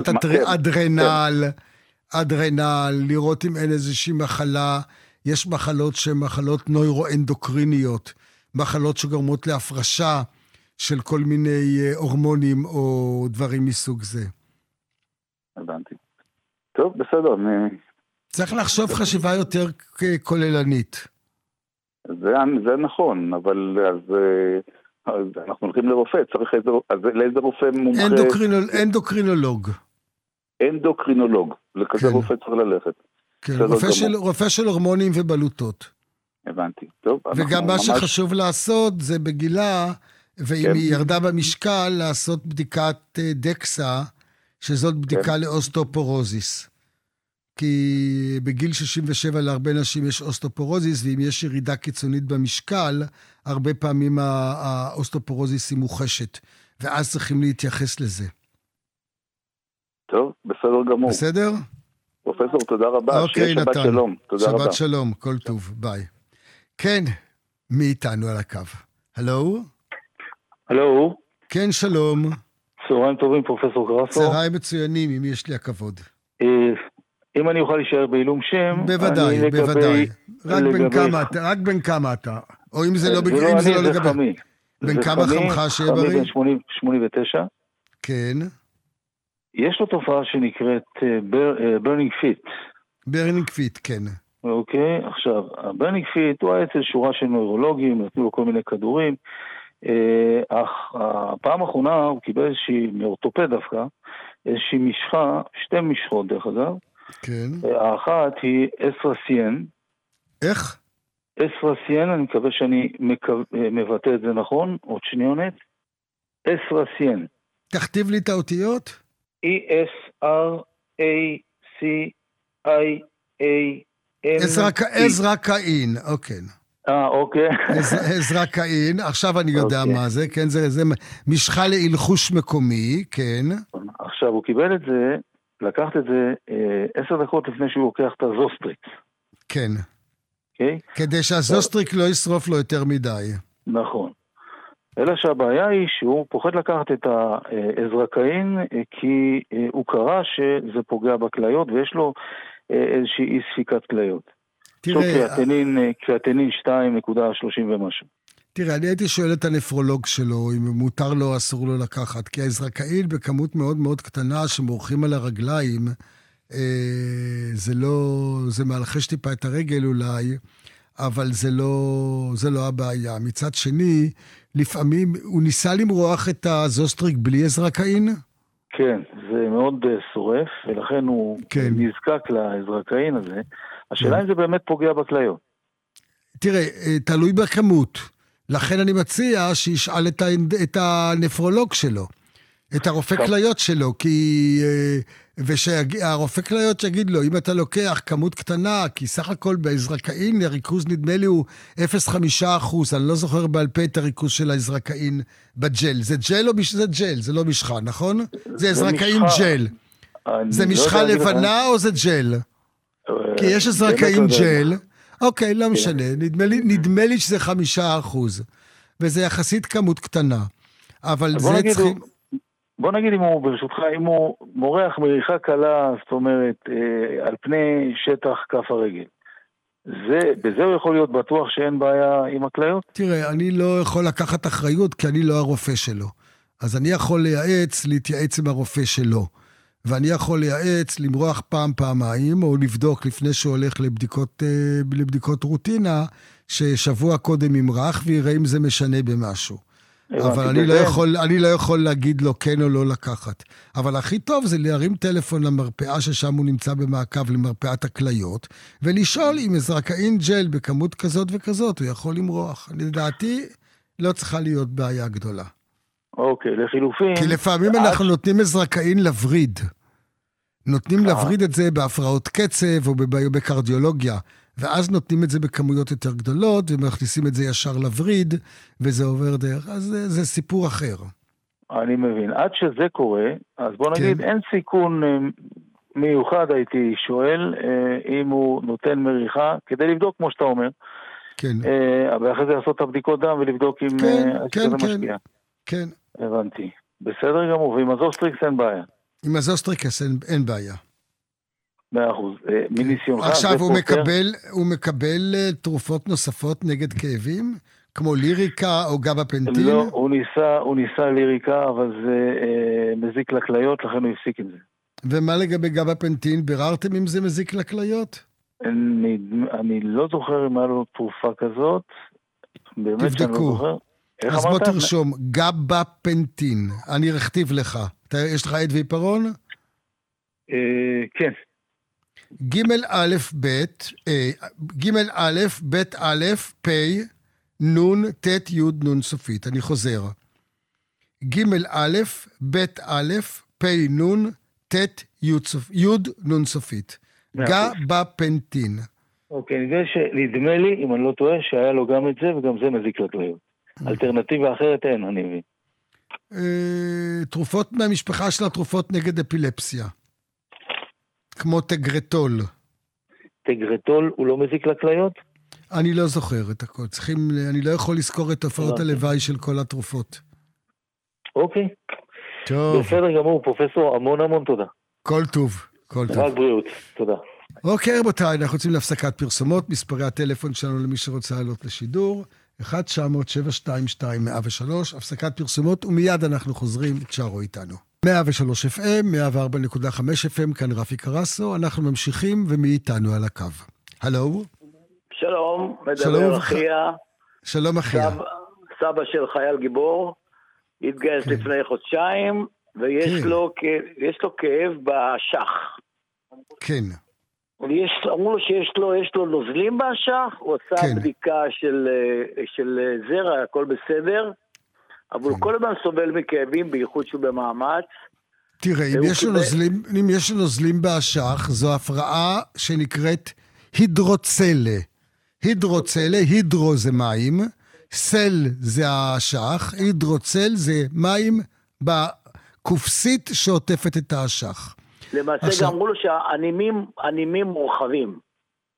אדרנל, לראות אם אין איזושהי מחלה. יש מחלות שהן מחלות נוירואנדוקריניות, מחלות שגורמות להפרשה של כל מיני הורמונים או דברים מסוג זה. הבנתי. טוב, בסדר. צריך לחשוב חשיבה יותר כוללנית. זה נכון, אבל אז אנחנו הולכים לרופא, צריך לאיזה רופא מומחה? אנדוקרינולוג. אנדוקרינולוג, לכזה רופא צריך ללכת. כן, רופא של הורמונים ובלוטות. הבנתי, טוב. וגם מה שחשוב לעשות זה בגילה, ואם היא ירדה במשקל, לעשות בדיקת דקסה, שזאת בדיקה לאוסטאופורוזיס. כי בגיל 67 להרבה נשים יש אוסטאופורוזיס, ואם יש ירידה קיצונית במשקל, הרבה פעמים האוסטאופורוזיס היא מוחשת, ואז צריכים להתייחס לזה. טוב, בסדר גמור. בסדר? פרופסור, תודה רבה. אוקיי, שבת שלום. תודה רבה. שבת שלום, כל טוב, ביי. כן, מי איתנו על הקו? הלו? הלו? כן, שלום. צהריים טובים, פרופסור קרסו. צהריים מצוינים, אם יש לי הכבוד. אם אני אוכל להישאר בעילום שם... בוודאי, בוודאי. רק בין כמה אתה. או אם זה לא לגבי... בין כמה חמך שיהיה בריא? חמי בין 89. כן. יש לו תופעה שנקראת burning fit. burning fit, כן. אוקיי, עכשיו, burning fit הוא היה אצל שורה של נוירולוגים, נתנו לו כל מיני כדורים, אך הפעם האחרונה הוא קיבל איזושהי, מאורתופד דווקא, איזושהי משחה, 2 משחות דרך אגב. כן. האחת היא אסטרסיין. איך? אסטרסיין, אני מקווה שאני מבטא את זה נכון, עוד שניונת. אסטרסיין. תכתיב לי את האותיות. E-S-R-A-C-I-A-N. עזרא קאין, אוקיי. אוקיי. עזרא קאין, עכשיו אני יודע מה זה, כן, זה משחה להלחוש מקומי, כן. עכשיו הוא קיבל את זה, לקחת את זה 10 דקות לפני שהוא לוקח את הזוסטריקס. כן. אוקיי? כדי שהזוסטריק לא ישרוף לו יותר מדי. נכון. אלא שהבעיה היא שהוא פוחד לקחת את האזרקאין, כי הוא קרא שזה פוגע בכליות, ויש לו איזושהי אי ספיקת כליות. תראה, קריאטינין 2.30 ומשהו. תראה, אני הייתי שואל את הנפרולוג שלו, אם מותר לו או אסור לו לקחת, כי האזרקאין בכמות מאוד מאוד קטנה שמורחים על הרגליים, זה מלחש טיפה את הרגל אולי, אבל זה לא הבעיה. מצד שני, לפעמים הוא ניסה למרוח את הזוסטריק בלי אזרקאין? כן, זה מאוד שורף, ולכן הוא נזקק לאזרקאין הזה. השאלה אם זה באמת פוגע בכליות. תראה, תלוי בכמות. לכן אני מציע שישאל את הנפרולוג שלו, את הרופא כליות שלו, והרופא כליות שיגיד לו, אם אתה לוקח כמות קטנה, כי סך הכל באזרקאין, הריכוז נדמה לי הוא 0.5%, אני לא זוכר בעל פה את הריכוז של האזרקאין בג'ל. זה ג'ל או זה ג'ל? זה לא משחה, נכון? זה אזרקאין ג'ל. זה משחה לבנה או זה ג'ל? כי יש אזרקאין ג'ל, אוקיי, לא משנה, נדמה לי שזה 5%, וזה יחסית כמות קטנה. אבל זה צריכים... בוא נגיד ברשותך, אם הוא מורח מריחה קלה, זאת אומרת, על פני שטח כף הרגל, בזה הוא יכול להיות בטוח שאין בעיה עם הכליות? תראה, אני לא יכול לקחת אחריות, כי אני לא הרופא שלו. אז אני יכול להתייעץ עם הרופא שלו. ואני יכול לייעץ, למרוח פעמיים, או לבדוק לפני שהוא הולך לבדיקות רוטינה, ששבוע קודם ימרח, ויראה אם זה משנה במשהו. אבל אני לא יכול להגיד לו כן או לא לקחת. אבל הכי טוב זה להרים טלפון למרפאה ששם הוא נמצא במעקב למרפאת הכליות, ולשאול אם אזרקאין ג'ל בכמות כזאת וכזאת, הוא יכול למרוח. לדעתי לא צריכה להיות בעיה גדולה. אוקיי, לחילופין... כי לפעמים אנחנו נותנים אזרקאין לבריד. נותנים לבריד את זה בהפרעות קצב או בקרדיולוגיה, ואז נותנים את זה בכמויות יותר גדולות, ומכניסים את זה ישר לבריד, וזה עובר דרך, אז זה סיפור אחר. אני מבין. עד שזה קורה, אז בוא נגיד, אין סיכון מיוחד, הייתי שואל, אם הוא נותן מריחה, כדי לבדוק כמו שאתה אומר, כן. ואחרי זה לעשות את הבדיקות דם ולבדוק אם זה משקיע. כן. הבנתי. בסדר גמור, ועם הזוסטריקס אין בעיה. עם הזוסטריקס אין בעיה. 100%. מניסיונך... עכשיו הוא מקבל תרופות נוספות נגד כאבים, כמו ליריקה או גבפנטין? לא, הוא ניסה ליריקה, אבל זה מזיק לכליות, לכן הוא הפסיק עם זה. ומה לגבי גבפנטין? ביררתם אם זה מזיק לכליות? אני לא זוכר אם היה לו תרופה כזאת. תבדקו. אז בוא תרשום, גבפנטין. אני אכתיב לך. יש לך עד ועיפרון? כן. ג' א' ב' א' פ' נון ת' י' נון סופית. אני חוזר. ג' א' ב' א' פ' נון ת' י' נון סופית. גבפנטין. אוקיי, נדמה לי, אם אני לא טועה, שהיה לו גם את זה וגם זה מזיק לכליות. אלטרנטיבה אחרת אין, אני מבין. תרופות מהמשפחה של התרופות נגד אפילפסיה. כמו תגרטול. תגרטול הוא לא מזיק לכליות? אני לא זוכר את הכל. אני לא יכול לזכור את תופעות הלוואי של כל התרופות. אוקיי. טוב. בסדר גמור, פרופסור, המון תודה. כל טוב. רק בריאות, תודה. אוקיי, רבותיי, אנחנו רוצים להפסקת פרסומות. מספרי הטלפון שלנו למי שרוצה לעלות לשידור. 1-900-722-103, הפסקת פרסומות, ומיד אנחנו חוזרים, תשארו איתנו. 103 FM, 104.5 FM, כאן רפי קרסו, אנחנו ממשיכים ומי איתנו על הקו. הלו? שלום, מדבר אחיה. שלום אחיה. סבא של חייל גיבור, התגייס לפני חודשיים, ויש לו כאב בשח. כן. אמרו לו שיש לו נוזלים באשך, הוא עשה בדיקה של זרע, הכל בסדר, אבל הוא כל הזמן סובל מכאבים, בייחוד שהוא במאמץ. תראה, אם יש לו נוזלים באשך, זו הפרעה שנקראת הידרוצלה. הידרו זה מים, סל זה האשך, הידרוצל זה מים בקופסית שעוטפת את האשך. למעשה גם אמרו לו שהענימים מורחבים.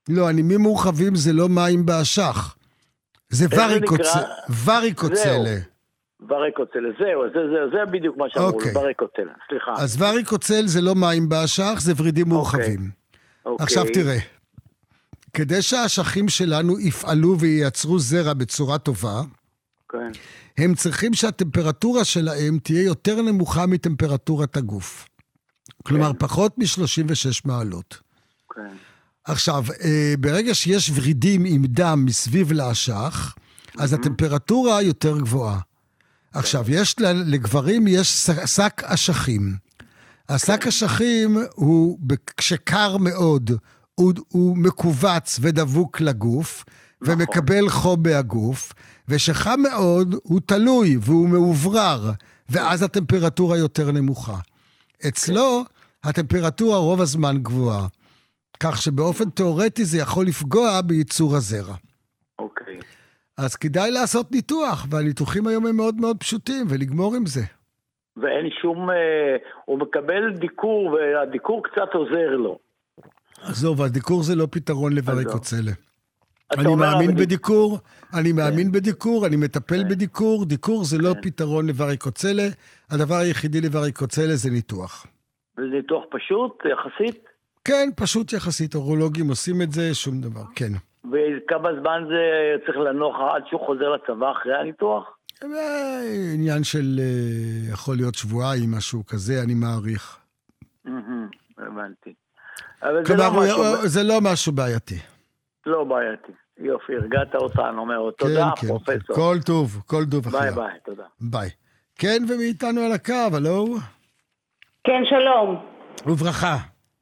לא, הנימים מורחבים זה לא מים באשך. זה וריקוצלה. וריקוצלה, זה בדיוק מה שאמרו, וריקוצלה, סליחה. אז וריקוצל זה לא מים באשך, זה ורידים מורחבים. עכשיו תראה, כדי שהאשכים שלנו יפעלו וייצרו זרע בצורה טובה, הם צריכים שהטמפרטורה שלהם תהיה יותר נמוכה מטמפרטורת הגוף. כלומר, פחות מ-36 מעלות. עכשיו, ברגע שיש ורידים עם דם מסביב לאשך, אז הטמפרטורה יותר גבוהה. עכשיו, לגברים יש שק אשכים. השק אשכים הוא, כשקר מאוד, הוא מקובץ ודבוק לגוף, ומקבל חום מהגוף, ושחם מאוד הוא תלוי והוא מעוברר, ואז הטמפרטורה יותר נמוכה. אצלו הטמפרטורה רוב הזמן גבוהה, כך שבאופן תיאורטי זה יכול לפגוע בייצור הזרע. אוקיי. אז כדאי לעשות ניתוח, והניתוחים היום הם מאוד מאוד פשוטים, ולגמור עם זה. ואין שום, הוא מקבל דיקור, והדיקור קצת עוזר לו. עזוב, הדיקור זה לא פתרון לווריקוצלה. אני מאמין בדיקור, אני מטפל בדיקור, דיקור זה לא פתרון לווריקוצלה, הדבר היחידי לווריקוצלה זה ניתוח. זה ניתוח פשוט, יחסית? כן, פשוט יחסית, אורולוגים עושים את זה, שום דבר, כן. וכמה זמן זה צריך לנוח עד שהוא חוזר לצבא אחרי הניתוח? עניין של, יכול להיות שבועיים, משהו כזה, אני מעריך. הבנתי. כלומר, זה לא משהו בעייתי. לא בעייתי. יופי, הרגעת אותנו מאוד. תודה, פרופסור. כל טוב אחיה. ביי ביי, תודה. ביי. כן, ומאיתנו על הקו, הלו? כן, שלום. וברכה.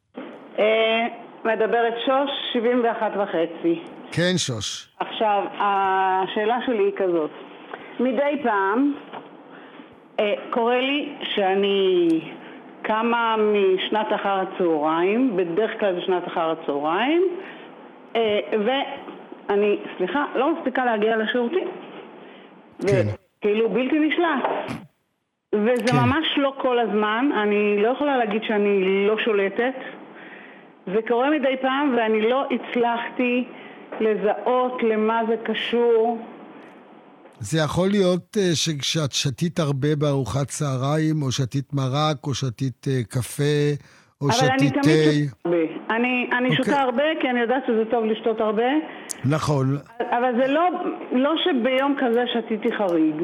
מדברת שוש, 71.5. כן, שוש. עכשיו, השאלה שלי היא כזאת. מדי פעם קורה לי שאני קמה משנת אחר הצהריים, בדרך כלל בשנת אחר הצהריים, ואני, לא מספיקה להגיע לשירותים. כן. וכאילו בלתי נשלט. וזה ממש לא כל הזמן, אני לא יכולה להגיד שאני לא שולטת. זה קורה מדי פעם ואני לא הצלחתי לזהות למה זה קשור. זה יכול להיות שכשאת שתית הרבה בארוחת צהריים, או שתית מרק, או שתית קפה, או שתית תה. אבל אני תמיד שותה הרבה. אני שותה הרבה כי אני יודעת שזה טוב לשתות הרבה. נכון. אבל זה לא שביום כזה שתיתי חריג.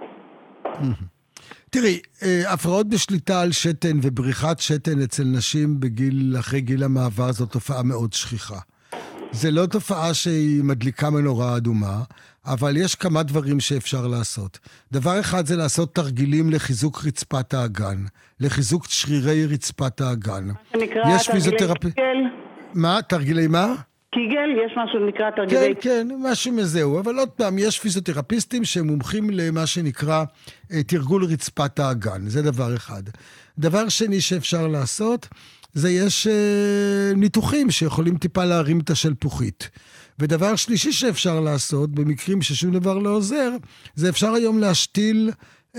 תראי, הפרעות בשליטה על שתן ובריחת שתן אצל נשים אחרי גיל המעבר זו תופעה מאוד שכיחה. זה לא תופעה שהיא מדליקה מנורה אדומה, אבל יש כמה דברים שאפשר לעשות. דבר אחד זה לעשות תרגילים לחיזוק רצפת האגן, לחיזוק שרירי רצפת האגן. מה שנקרא תרגילי קיגל? מה? תרגילי מה? קיגל, יש משהו שנקרא תרגילי... כן, משהו מזהו, אבל עוד פעם, יש פיזיותרפיסטים שהם מומחים למה שנקרא תרגול רצפת האגן, זה דבר אחד. דבר שני שאפשר לעשות, זה יש ניתוחים שיכולים טיפה להרים את השלפוחית. ודבר שלישי שאפשר לעשות, במקרים ששום דבר לא עוזר, זה אפשר היום להשתיל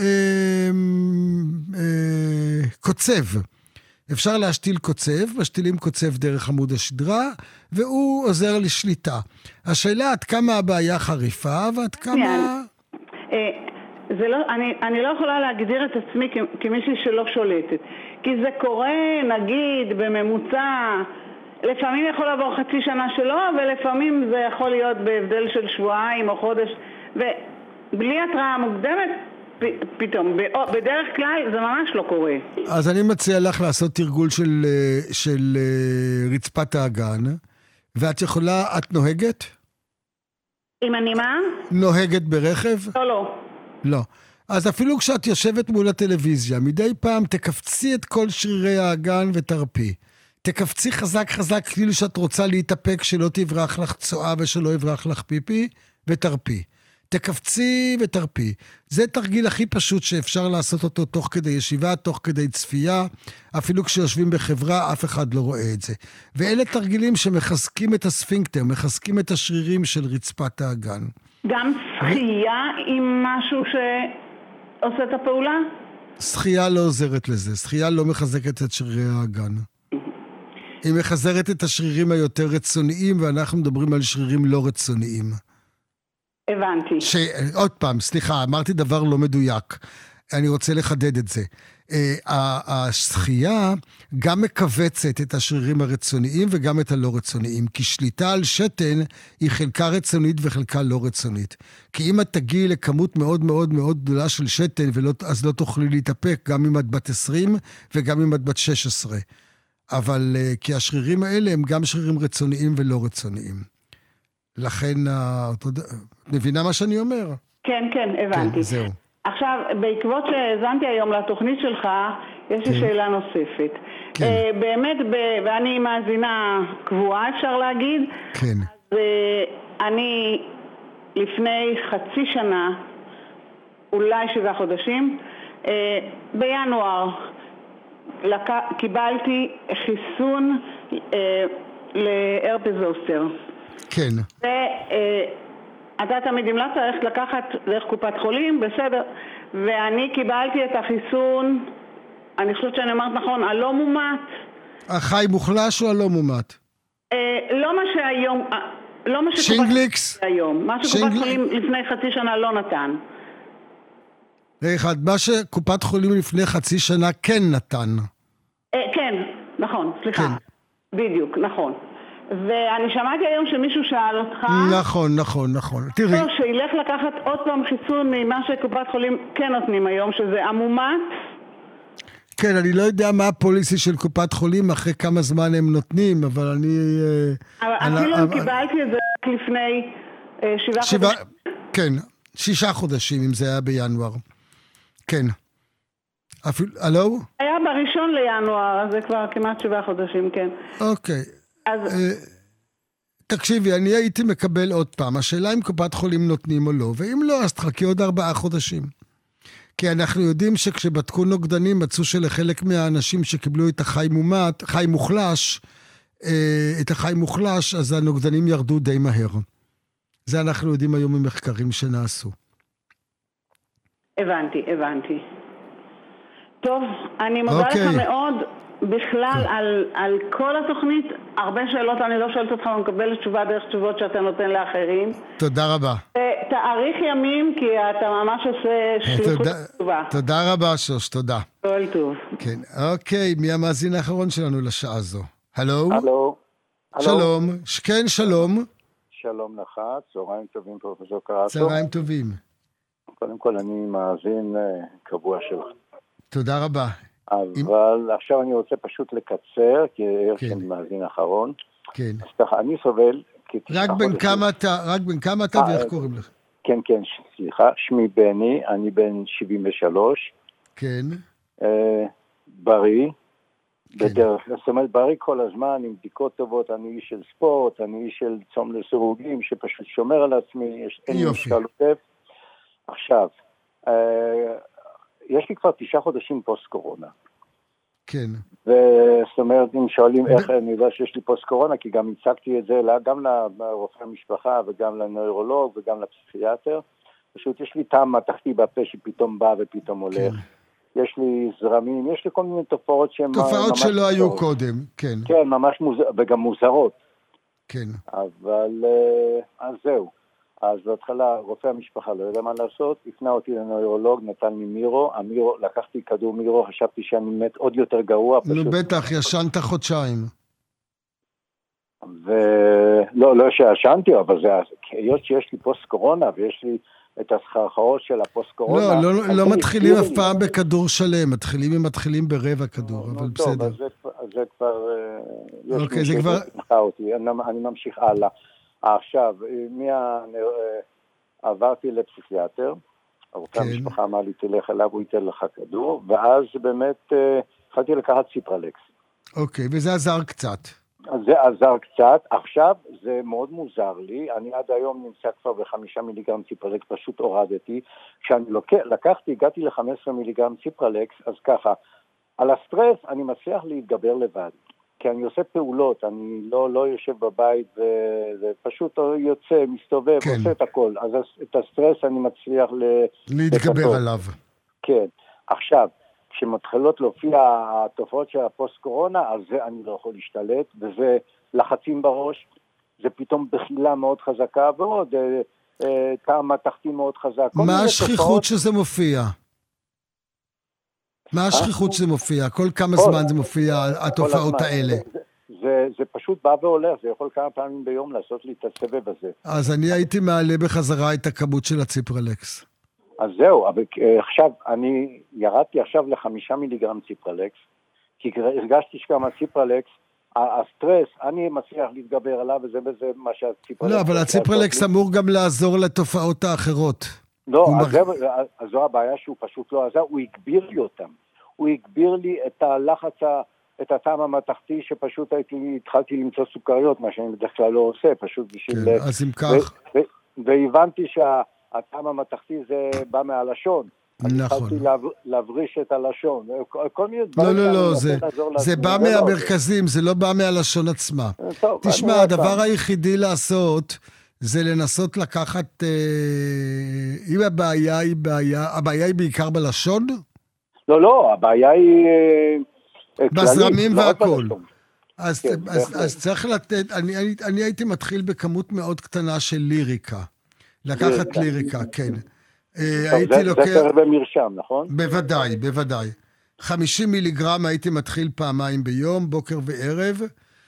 קוצב. אפשר להשתיל קוצב, משתילים קוצב דרך עמוד השדרה, והוא עוזר לשליטה. השאלה עד כמה הבעיה חריפה, ועד כמה... אני לא יכולה להגדיר את עצמי כמישהי שלא שולטת. כי זה קורה, נגיד, בממוצע, לפעמים יכול לעבור חצי שנה שלו, ולפעמים זה יכול להיות בהבדל של שבועיים או חודש, ובלי התראה מוקדמת, פתאום, בדרך כלל זה ממש לא קורה. אז אני מציע לך לעשות תרגול של רצפת האגן, ואת יכולה, את נוהגת? אם אני מה? נוהגת ברכב? לא. לא. אז אפילו כשאת יושבת מול הטלוויזיה, מדי פעם תקפצי את כל שרירי האגן ותרפי. תקפצי חזק כאילו שאת רוצה להתאפק, שלא תברח לך צועה ושלא יברח לך פיפי, ותרפי. תקפצי ותרפי. זה תרגיל הכי פשוט שאפשר לעשות אותו תוך כדי ישיבה, תוך כדי צפייה, אפילו כשיושבים בחברה, אף אחד לא רואה את זה. ואלה תרגילים שמחזקים את הספינקטר, מחזקים את השרירים של רצפת האגן. גם שחייה עם משהו שעושה את הפעולה? שחייה לא עוזרת לזה, שחייה לא מחזקת את שרירי האגן. היא מחזרת את השרירים היותר רצוניים, ואנחנו מדברים על שרירים לא רצוניים. הבנתי. עוד פעם, סליחה, אמרתי דבר לא מדויק. אני רוצה לחדד את זה. השחייה גם מקבצת את השרירים הרצוניים וגם את הלא רצוניים, כי שליטה על שתן היא חלקה רצונית וחלקה לא רצונית. כי אם את תגיעי לכמות מאוד מאוד מאוד גדולה של שתן, אז לא תוכלי להתאפק גם אם את בת 20 וגם אם את בת 16. אבל כי השרירים האלה הם גם שרירים רצוניים ולא רצוניים. לכן, מבינה מה שאני אומר? כן, כן, הבנתי. כן, זהו. עכשיו, בעקבות שהזנתי היום לתוכנית שלך, יש לי שאלה נוספת. באמת, ואני מאזינה קבועה, אפשר להגיד. כן. אז אני לפני חצי שנה, אולי 7 חודשים, בינואר קיבלתי חיסון להרפס זוסטר. כן. אתה תמיד המלצת ללכת לקחת דרך קופת חולים, בסדר. ואני קיבלתי את החיסון, אני חושבת שאני אמרת נכון, הלא מומת. החי מוחלש או הלא מומת? לא מה שהיום, לא מה שינגליקס? היום. מה שקופת חולים לפני חצי שנה לא נתן. מה שקופת חולים לפני חצי שנה כן נתן. כן, נכון, סליחה. כן. בדיוק, נכון. ואני שמעתי היום שמישהו שאל אותך... נכון. תראי. שילך לקחת עוד פעם חיסון ממה שקופת חולים כן נותנים היום, שזה המומת. כן, אני לא יודע מה הפוליסי של קופת חולים, אחרי כמה זמן הם נותנים, אבל אני... אפילו קיבלתי את זה לפני 7 חודשים. כן, 6 חודשים, אם זה היה בינואר. כן. הלו? היה ב1 לינואר, אז זה כבר כמעט 7 חודשים, כן. אוקיי. תקשיבי, אני הייתי מקבל עוד פעם, השאלה אם קופת חולים נותנים או לא, ואם לא, אז תחכי עוד 4 חודשים. כי אנחנו יודעים שכשבדקו נוגדנים, מצאו שלחלק מהאנשים שקיבלו את החי מוחלש, אז הנוגדנים ירדו די מהר. זה אנחנו יודעים היום ממחקרים שנעשו. הבנתי. טוב, אני מודה לך מאוד בכלל על כל התוכנית. הרבה שאלות אני לא שואלת אותך, אני מקבלת תשובה דרך תשובות שאתה נותן לאחרים. תודה רבה. תאריך ימים, כי אתה ממש עושה שליחות טובה. תודה רבה, שוש, תודה. כל טוב. כן, אוקיי, מי המאזין האחרון שלנו לשעה זו? הלו? שלום. כן, שלום. שלום לך, צהריים טובים, פרופסור קרסו. צהריים טובים. קודם כל, אני מאזין קבוע שלך. תודה רבה. אבל עכשיו אני רוצה פשוט לקצר, כי אני מאזין אחרון. כן. אז ככה, אני סובל... רק בין כמה אתה ואיך קוראים לך? כן, סליחה, שמי בני, אני בן 73. כן. בריא. בדרך, זאת אומרת, בריא כל הזמן, עם בדיקות טובות, אני איש של ספורט, אני איש של צום לסירוגים, שפשוט שומר על עצמי, אין לי משקל עודף. עכשיו, יש לי כבר 9 חודשים פוסט קורונה. כן. וזאת אומרת, אם שואלים איך אני יודע שיש לי פוסט קורונה, כי גם הצגתי את זה גם לרופא המשפחה וגם לנוירולוג וגם לפסיכיאטר, פשוט יש לי טעם מתחתי בפה שפתאום בא ופתאום הולך. יש לי זרמים, יש לי כל מיני תופעות שהן... תופעות שלא היו קודם, כן. כן, ממש וגם מוזרות. כן. אבל, אז זהו. אז בהתחלה רופא המשפחה לא יודע מה לעשות, הפנה אותי לנוירולוג, נתן לי מירו, לקחתי כדור מירו, חשבתי שאני מת עוד יותר גרוע. בטח, ישנת חודשיים. לא שישנתי, אבל זה, היות שיש לי פוסט קורונה, ויש לי את הסחרחרות של הפוסט קורונה. לא מתחילים אף פעם בכדור שלם, מתחילים ברבע כדור, אבל בסדר. טוב, אז זה כבר, יש לי שמחה אותי, אני ממשיך הלאה. עכשיו, עברתי לפסיכיאטר, הרופא המשפחה אמר לי, תלך אליו, הוא ייתן לך כדור, ואז באמת התחלתי לקחת ציפרלקס. אוקיי, וזה עזר קצת. זה עזר קצת, עכשיו זה מאוד מוזר לי, אני עד היום נמצא כבר ב5 מיליגרם ציפרלקס, פשוט הורדתי, כשאני לקחתי, הגעתי ל15 מיליגרם ציפרלקס, אז ככה, על הסטרס אני מצליח להתגבר לבד. כי אני עושה פעולות, אני לא יושב בבית, ופשוט יוצא, מסתובב, עושה את הכל. אז את הסטרס אני מצליח להתגבר עליו. כן. עכשיו, כשמתחילות להופיע התופעות של הפוסט-קורונה, על זה אני לא יכול להשתלט, וזה לחצים בראש, זה פתאום בחילה מאוד חזקה, ועוד תא מתחתי מאוד חזק. מה השכיחות שזה מופיע? מה השכיחות שזה מופיע? כל כמה זמן זה מופיע, התופעות האלה? זה פשוט בא והולך, זה יכול כמה פעמים ביום לעשות לי את הסבב הזה. אז אני הייתי מעלה בחזרה את הכמות של הציפרלקס. אז זהו, אבל עכשיו, אני ירדתי עכשיו ל5 מיליגרם ציפרלקס, כי הרגשתי שגם הציפרלקס, הסטרס, אני מצליח להתגבר עליו, וזה מה שהציפרלקס... לא, אבל הציפרלקס אמור גם לעזור לתופעות האחרות. לא, אז זו הבעיה שהוא פשוט לא עזר, הוא הגביר לי אותם. הוא הגביר לי את הלחץ, את הטעם המתחתי, שפשוט התחלתי למצוא סוכריות, מה שאני בדרך כלל לא עושה, פשוט בשביל... כן, אז אם כך... והבנתי שהטעם המתחתי זה בא מהלשון. נכון. התחלתי להבריש את הלשון. כל מיני דברים... לא, זה בא מהמרכזים, זה לא בא מהלשון עצמה. תשמע, הדבר היחידי לעשות... זה לנסות לקחת, אם הבעיה היא בעיקר בלשון? לא, הבעיה היא כללית. בזרמים והכל. אז צריך לתת, אני הייתי מתחיל בכמות מאוד קטנה של ליריקה. לקחת ליריקה, כן. הייתי לוקח... זה קרב במרשם, נכון? בוודאי. 50 מיליגרם הייתי מתחיל פעמיים ביום, בוקר וערב,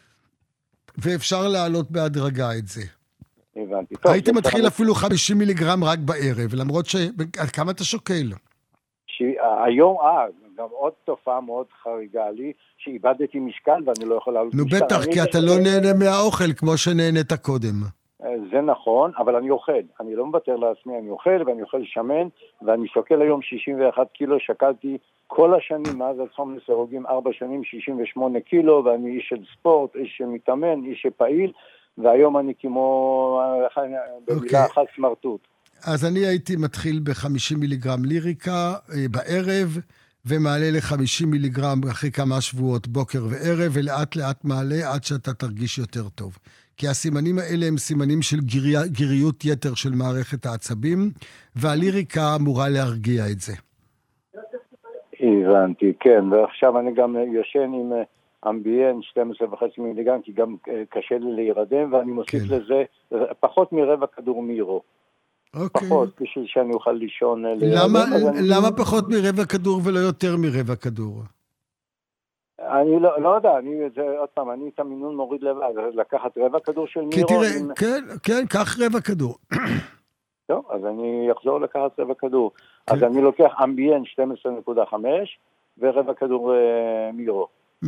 ואפשר להעלות בהדרגה את זה. הייתי מתחיל אפילו 50 מיליגרם רק בערב, למרות כמה אתה שוקל? היום, גם עוד תופעה מאוד חריגה לי, שאיבדתי משקל ואני לא יכול לעלות משקל. נו בטח, כי אתה לא נהנה מהאוכל כמו שנהנית קודם. זה נכון, אבל אני אוכל. אני לא מוותר לעצמי, אני אוכל ואני אוכל שמן, ואני שוקל היום 61 קילו, שקלתי כל השנים, מאז הצום לסירוגין 4 שנים, 68 קילו, ואני איש של ספורט, איש שמתאמן, איש שפעיל, והיום אני כמו, במילה אחת, סמרטוט. אז אני הייתי מתחיל ב-50 מיליגרם ליריקה בערב, ומעלה ל-50 מיליגרם אחרי כמה שבועות בוקר וערב, ולאט לאט מעלה עד שאתה תרגיש יותר טוב. כי הסימנים האלה הם סימנים של גיריות יתר של מערכת העצבים, והליריקה אמורה להרגיע את זה. הבנתי, כן, ועכשיו אני גם יושן עם... אמביין 12.5 מיליגרם, כי גם קשה לי להירדם, ואני מוסיף לזה פחות מרבע כדור מירו. פחות, בשביל שאני אוכל לישון. למה פחות מרבע כדור ולא יותר מרבע כדור? אני לא יודע, עוד פעם, אני את המינון מוריד לבד, לקחת רבע כדור של מירו. כן, קח רבע כדור. טוב, אז אני אחזור לקחת רבע כדור. אז אני לוקח אמביין 12.5 ורבע כדור מירו. 100%.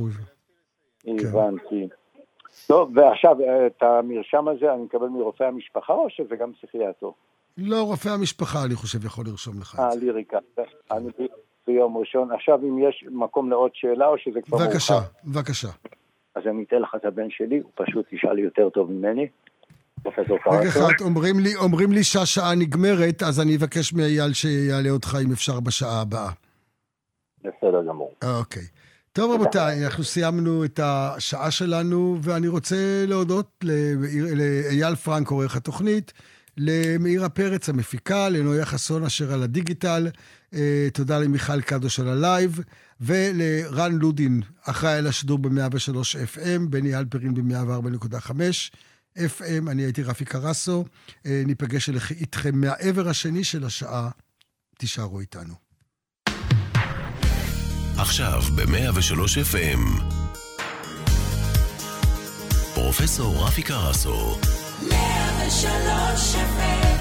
הבנתי. טוב, ועכשיו, את המרשם הזה אני מקבל מרופא המשפחה, או שזה גם פסיכיאטר? לא, רופא המשפחה, אני חושב, יכול לרשום לך את זה. ליריקה. אני ביום ראשון. עכשיו, אם יש מקום לעוד שאלה, או שזה כבר... בבקשה. אז אני אתן לך את הבן שלי, הוא פשוט ישאל לי יותר טוב ממני. רגע אחד, אומרים לי שהשעה נגמרת, אז אני אבקש מאייל שיעלה אותך אם אפשר בשעה הבאה. בסדר גמור. אוקיי. טוב רבותיי, אנחנו סיימנו את השעה שלנו, ואני רוצה להודות לאייל פרנק, עורך התוכנית, למאירה פרץ המפיקה, לנויה חסון אשר על הדיגיטל, תודה למיכל קדוש על הלייב, ולרן לודין, אחראי על השידור ב-103 FM, בני אלפרין ב-104.5 FM, אני הייתי רפי קרסו, ניפגש איתכם מהעבר השני של השעה, תישארו איתנו. עכשיו ב-103 FM פרופסור רפי קרסו 103 FM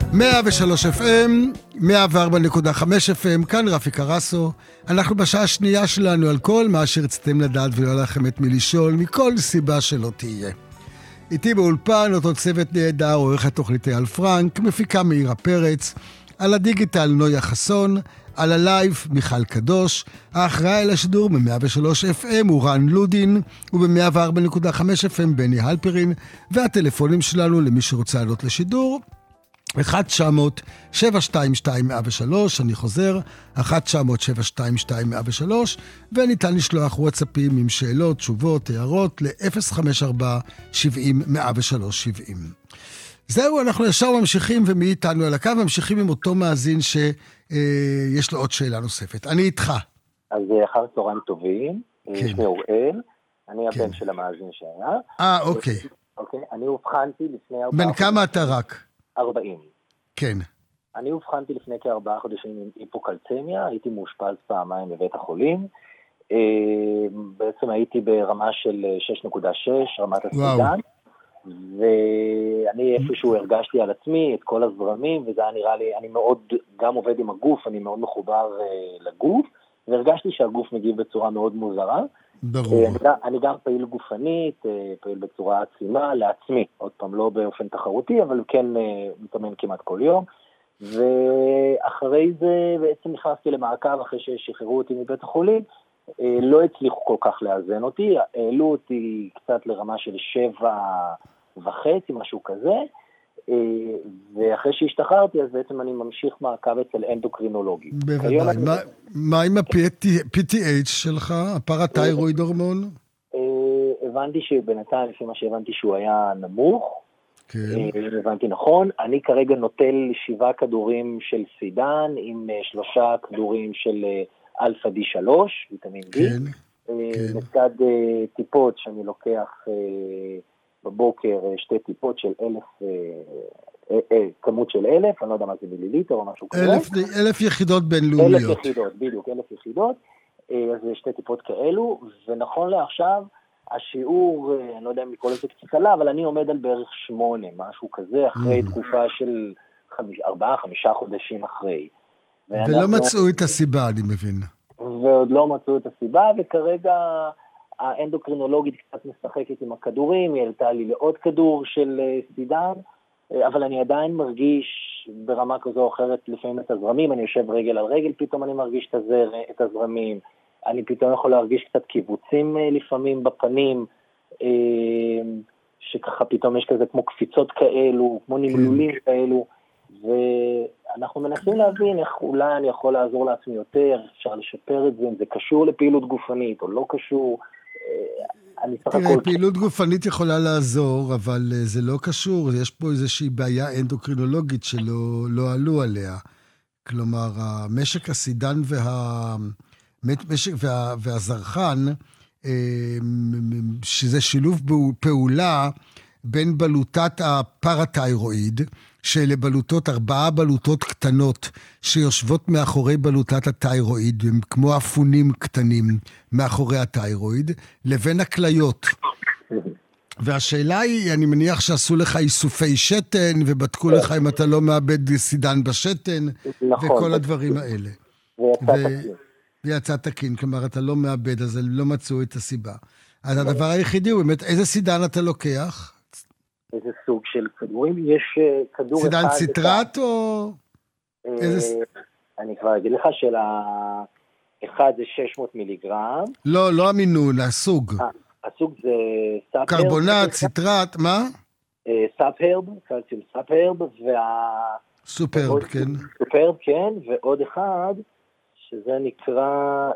103 FM, 104.5 FM, כאן רפי קרסו. אנחנו בשעה השנייה שלנו על כל מה שרציתם לדעת ולא לכם את מי לשאול, מכל סיבה שלא תהיה. איתי באולפן אותו צוות נהדר, עורכת תוכנית אייל פרנק, מפיקה מאירה פרץ, על הדיגיטל נויה חסון, על הלייב מיכל קדוש, האחראי על השידור ב-103 FM הוא רן לודין, וב-104.5 FM בני הלפרין, והטלפונים שלנו למי שרוצה לעלות לשידור, 1-900-722-103, אני חוזר, 1-900-722-103, וניתן לשלוח וואטסאפים עם שאלות, תשובות, הערות ל-054-70-103-70. זהו, אנחנו ישר ממשיכים, ומאיתנו על הקו ממשיכים עם אותו מאזין שיש לו עוד שאלה נוספת. אני איתך. אז אחר צהריים טובים, שמי אוראל, אני הבן של המאזין שהיה. אוקיי. אוקיי, אני הובחנתי לפני 4 בן כמה אתה רק? 40. כן. אני הובחנתי לפני כ4 חודשים עם היפוקלצמיה, הייתי מאושפז פעמיים בבית החולים, בעצם הייתי ברמה של 6.6, רמת הסידן, ואני איפשהו הרגשתי על עצמי את כל הזרמים, וזה היה נראה לי, אני מאוד גם עובד עם הגוף, אני מאוד מחובר לגוף, והרגשתי שהגוף מגיב בצורה מאוד מוזרה. ברור. אני גם פעיל גופנית, פעיל בצורה עצימה לעצמי, עוד פעם לא באופן תחרותי, אבל כן מתאמן כמעט כל יום, ואחרי זה בעצם נכנסתי למעקב אחרי ששחררו אותי מבית החולים, לא הצליחו כל כך לאזן אותי, העלו אותי קצת לרמה של 7.5, משהו כזה, ואחרי שהשתחררתי, אז בעצם אני ממשיך מעקב אצל אנדוקרינולוגי. בוודאי. מה עם ה-PTH שלך, הפרתיירואיד הורמון? הבנתי שבינתיים, לפי מה שהבנתי שהוא היה נמוך, כן. הבנתי נכון, אני כרגע נוטל 7 כדורים של סידן, עם 3 כדורים של אלפא D3, ויטמין D, לצד טיפות שאני לוקח בבוקר, 2 טיפות של 1,000, כמות של 1,000, אני לא יודע מה זה מיליליטר או משהו כזה. 1,000 יחידות בינלאומיות. 1,000 יחידות, בדיוק, 1,000 יחידות, אז 2 טיפות כאלו, ונכון לעכשיו, השיעור, אני לא יודע אם לקרוא לזה קצת קלה, אבל אני עומד על בערך 8, משהו כזה, אחרי תקופה של 4-5 חודשים אחרי. ולא מצאו את הסיבה, אני מבין. ועוד לא מצאו את הסיבה, וכרגע האנדוקרינולוגית קצת משחקת עם הכדורים, היא העלתה לי לעוד כדור של סידן, אבל אני עדיין מרגיש ברמה כזו או אחרת לפעמים את הזרמים, אני יושב רגל על רגל, פתאום אני מרגיש את הזרמים, אני פתאום יכול להרגיש קצת קיבוצים לפעמים בפנים, שככה פתאום יש כזה כמו קפיצות כאלו, כמו נמלולים כאלו, ואנחנו מנסים להבין איך אולי אני יכול לעזור לעצמי יותר, אפשר לשפר את זה, אם זה קשור לפעילות גופנית או לא קשור. תראה, פעילות גופנית יכולה לעזור, אבל זה לא קשור, יש פה איזושהי בעיה אנדוקרינולוגית שלא עלו עליה. כלומר, משק הסידן והזרחן, שזה שילוב פעולה בין בלוטת הפרתיירואיד, שאלה בלוטות, 4 בלוטות קטנות שיושבות מאחורי בלוטת התיירואיד, כמו אפונים קטנים מאחורי התיירואיד, לבין הכליות. והשאלה היא, אני מניח שעשו לך איסופי שתן, ובדקו לך אם אתה לא מאבד סידן בשתן, וכל הדברים האלה. ויצא תקין, כלומר אתה לא מאבד, אז לא מצאו את הסיבה. אז הדבר היחידי הוא באמת, איזה סידן אתה לוקח? איזה סוג של כדורים? יש כדור אחד... סידן ציטרט או... אני כבר אגיד לך אחד זה 600 מיליגרם. לא המינון, הסוג. הסוג זה סאפהרב. קרבונט, ציטרט, מה? סאפהרב, קלציום סאפהרב, סופרב, כן. סופרב, כן, ועוד אחד, שזה נקרא,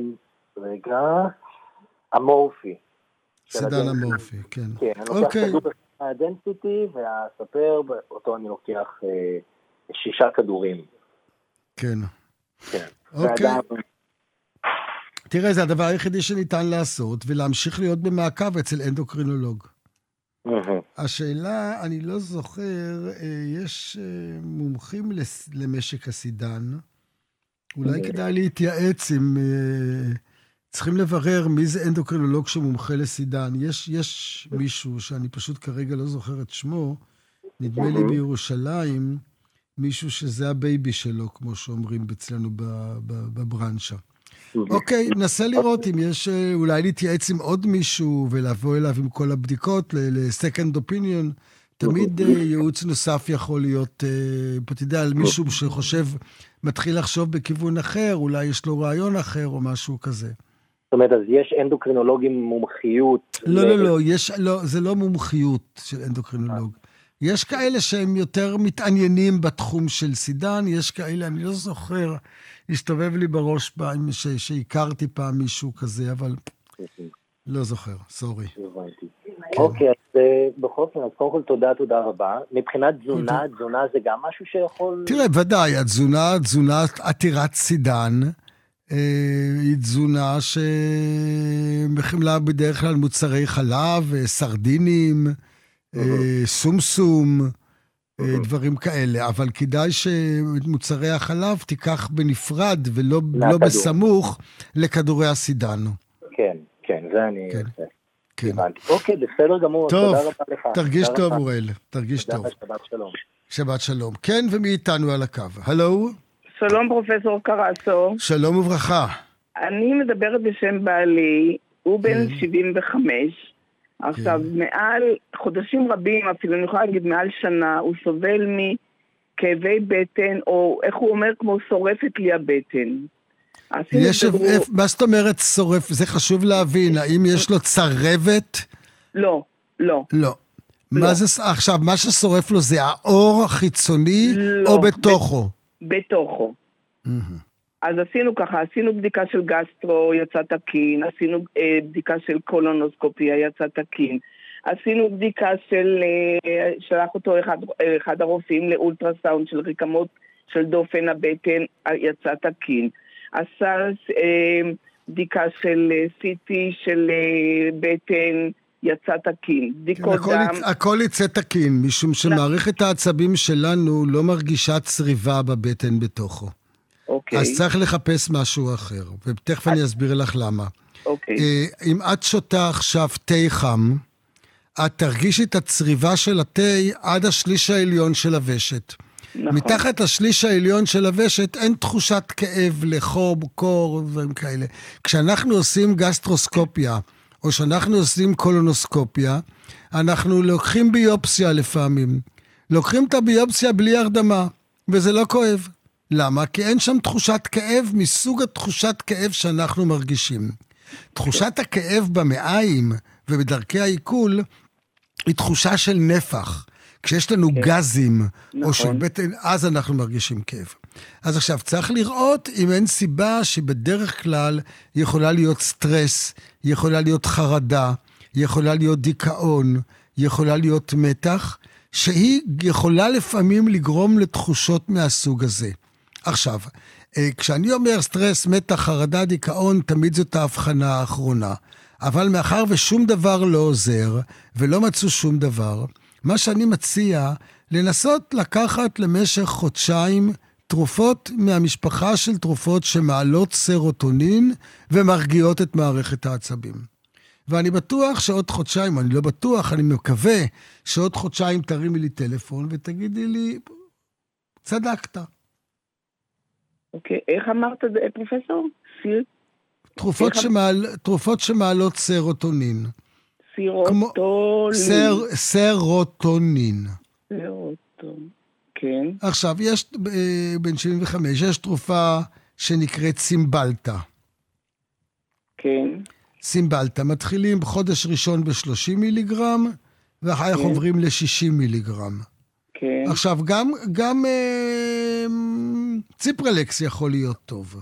אמורפי. סידן אמורפי, כן. כן, אני לוקח כדור הדנסיטי, והסופרב, אותו אני לוקח 6 כדורים. כן. כן. אוקיי. תראה, זה הדבר היחידי שניתן לעשות, ולהמשיך להיות במעקב אצל אנדוקרינולוג. השאלה, אני לא זוכר, יש מומחים למשק הסידן, אולי כדאי להתייעץ עם... צריכים לברר מי זה אנדוקרינולוג שמומחה לסידן. יש מישהו שאני פשוט כרגע לא זוכר את שמו, נדמה לי בירושלים, מישהו שזה הבייבי שלו, כמו שאומרים אצלנו בברנצ'ה. אוקיי, נסה לראות אם יש, אולי להתייעץ עם עוד מישהו ולבוא אליו עם כל הבדיקות, ל-second opinion. תמיד ייעוץ נוסף יכול להיות, אתה יודע, על מישהו שחושב, מתחיל לחשוב בכיוון אחר, אולי יש לו רעיון אחר או משהו כזה. זאת אומרת, אז יש אנדוקרינולוגים מומחיות? לא, זה לא מומחיות של אנדוקרינולוג. יש כאלה שהם יותר מתעניינים בתחום של סידן, יש כאלה, אני לא זוכר, הסתובב לי בראש פעם שהכרתי פעם מישהו כזה, אבל לא זוכר, סורי. אוקיי, אז בכל זאת, אז קודם כל תודה רבה. מבחינת תזונה זה גם משהו שיכול... תראה, ודאי, התזונה עתירת סידן, היא תזונה שמחמלה בדרך כלל מוצרי חלב, סרדינים, סומסום, דברים כאלה, אבל כדאי שמוצרי החלב תיקח בנפרד ולא בסמוך לכדורי הסידן. כן, זה אני... הבנתי. אוקיי, בסדר גמור, תודה רבה לך. תרגיש טוב, אוראל, תרגיש טוב. שבת שלום. שבת שלום. כן, ומי איתנו על הקו? הלו? שלום פרופסור קרסו. שלום וברכה. אני מדברת בשם בעלי, הוא בן 75, עכשיו מעל חודשים רבים, אפילו אני יכולה להגיד מעל שנה, הוא סובל מכאבי בטן, או איך הוא אומר, כמו שורפת לי הבטן. מה זאת אומרת שורף? זה חשוב להבין, האם יש לו צרבת? לא. מה זה, עכשיו, מה ששורף לו זה האור החיצוני או בתוכו? בתוכו. אז עשינו בדיקה של גסטרו, יצא תקין, עשינו בדיקה של קולונוסקופיה, יצא תקין, עשינו בדיקה שלח אותו אחד הרופאים לאולטרסאונד של רקמות של דופן הבטן, יצא תקין. עשה בדיקה של סיטי של בטן, יצא תקין. בדיקות דם. הכל יצא תקין, משום שמערכת העצבים שלנו לא מרגישה צריבה בבטן בתוכו. אוקיי. אז צריך לחפש משהו אחר, ותכף אני אסביר לך למה. אוקיי. אם את שותה עכשיו תה חם, את תרגישי את הצריבה של התה עד השליש העליון של הוושט. נכון. מתחת השליש העליון של הוושט אין תחושת כאב לחום, קור ודברים כאלה. כשאנחנו עושים גסטרוסקופיה, או שאנחנו עושים קולונוסקופיה, אנחנו לוקחים ביופסיה לפעמים. לוקחים את הביופסיה בלי הרדמה, וזה לא כואב. למה? כי אין שם תחושת כאב מסוג התחושת כאב שאנחנו מרגישים. תחושת הכאב במעיים ובדרכי העיכול היא תחושה של נפח. כשיש לנו גזים, או של בטן, אז אנחנו מרגישים כאב. אז עכשיו, צריך לראות אם אין סיבה שבדרך כלל יכולה להיות סטרס, יכולה להיות חרדה, יכולה להיות דיכאון, יכולה להיות מתח, שהיא יכולה לפעמים לגרום לתחושות מהסוג הזה. עכשיו, כשאני אומר סטרס, מתח, חרדה, דיכאון, תמיד זאת ההבחנה האחרונה. אבל מאחר ושום דבר לא עוזר, ולא מצאו שום דבר, מה שאני מציע, לנסות לקחת למשך חודשיים תרופות מהמשפחה של תרופות שמעלות סרוטונין ומרגיעות את מערכת העצבים. ואני בטוח שעוד חודשיים, אני לא בטוח, אני מקווה שעוד חודשיים תרימי לי טלפון ותגידי לי, צדקת. אוקיי, איך אמרת פרופסור? תרופות שמעלות סרוטונין. סרוטונין. כן. עכשיו, יש בין 75, יש תרופה שנקראת סימבלטה. כן. סימבלטה, מתחילים בחודש ראשון ב-30 מיליגרם, ואחר כך עוברים ל-60 מיליגרם. כן. עכשיו, גם ציפרלקס יכול להיות טוב.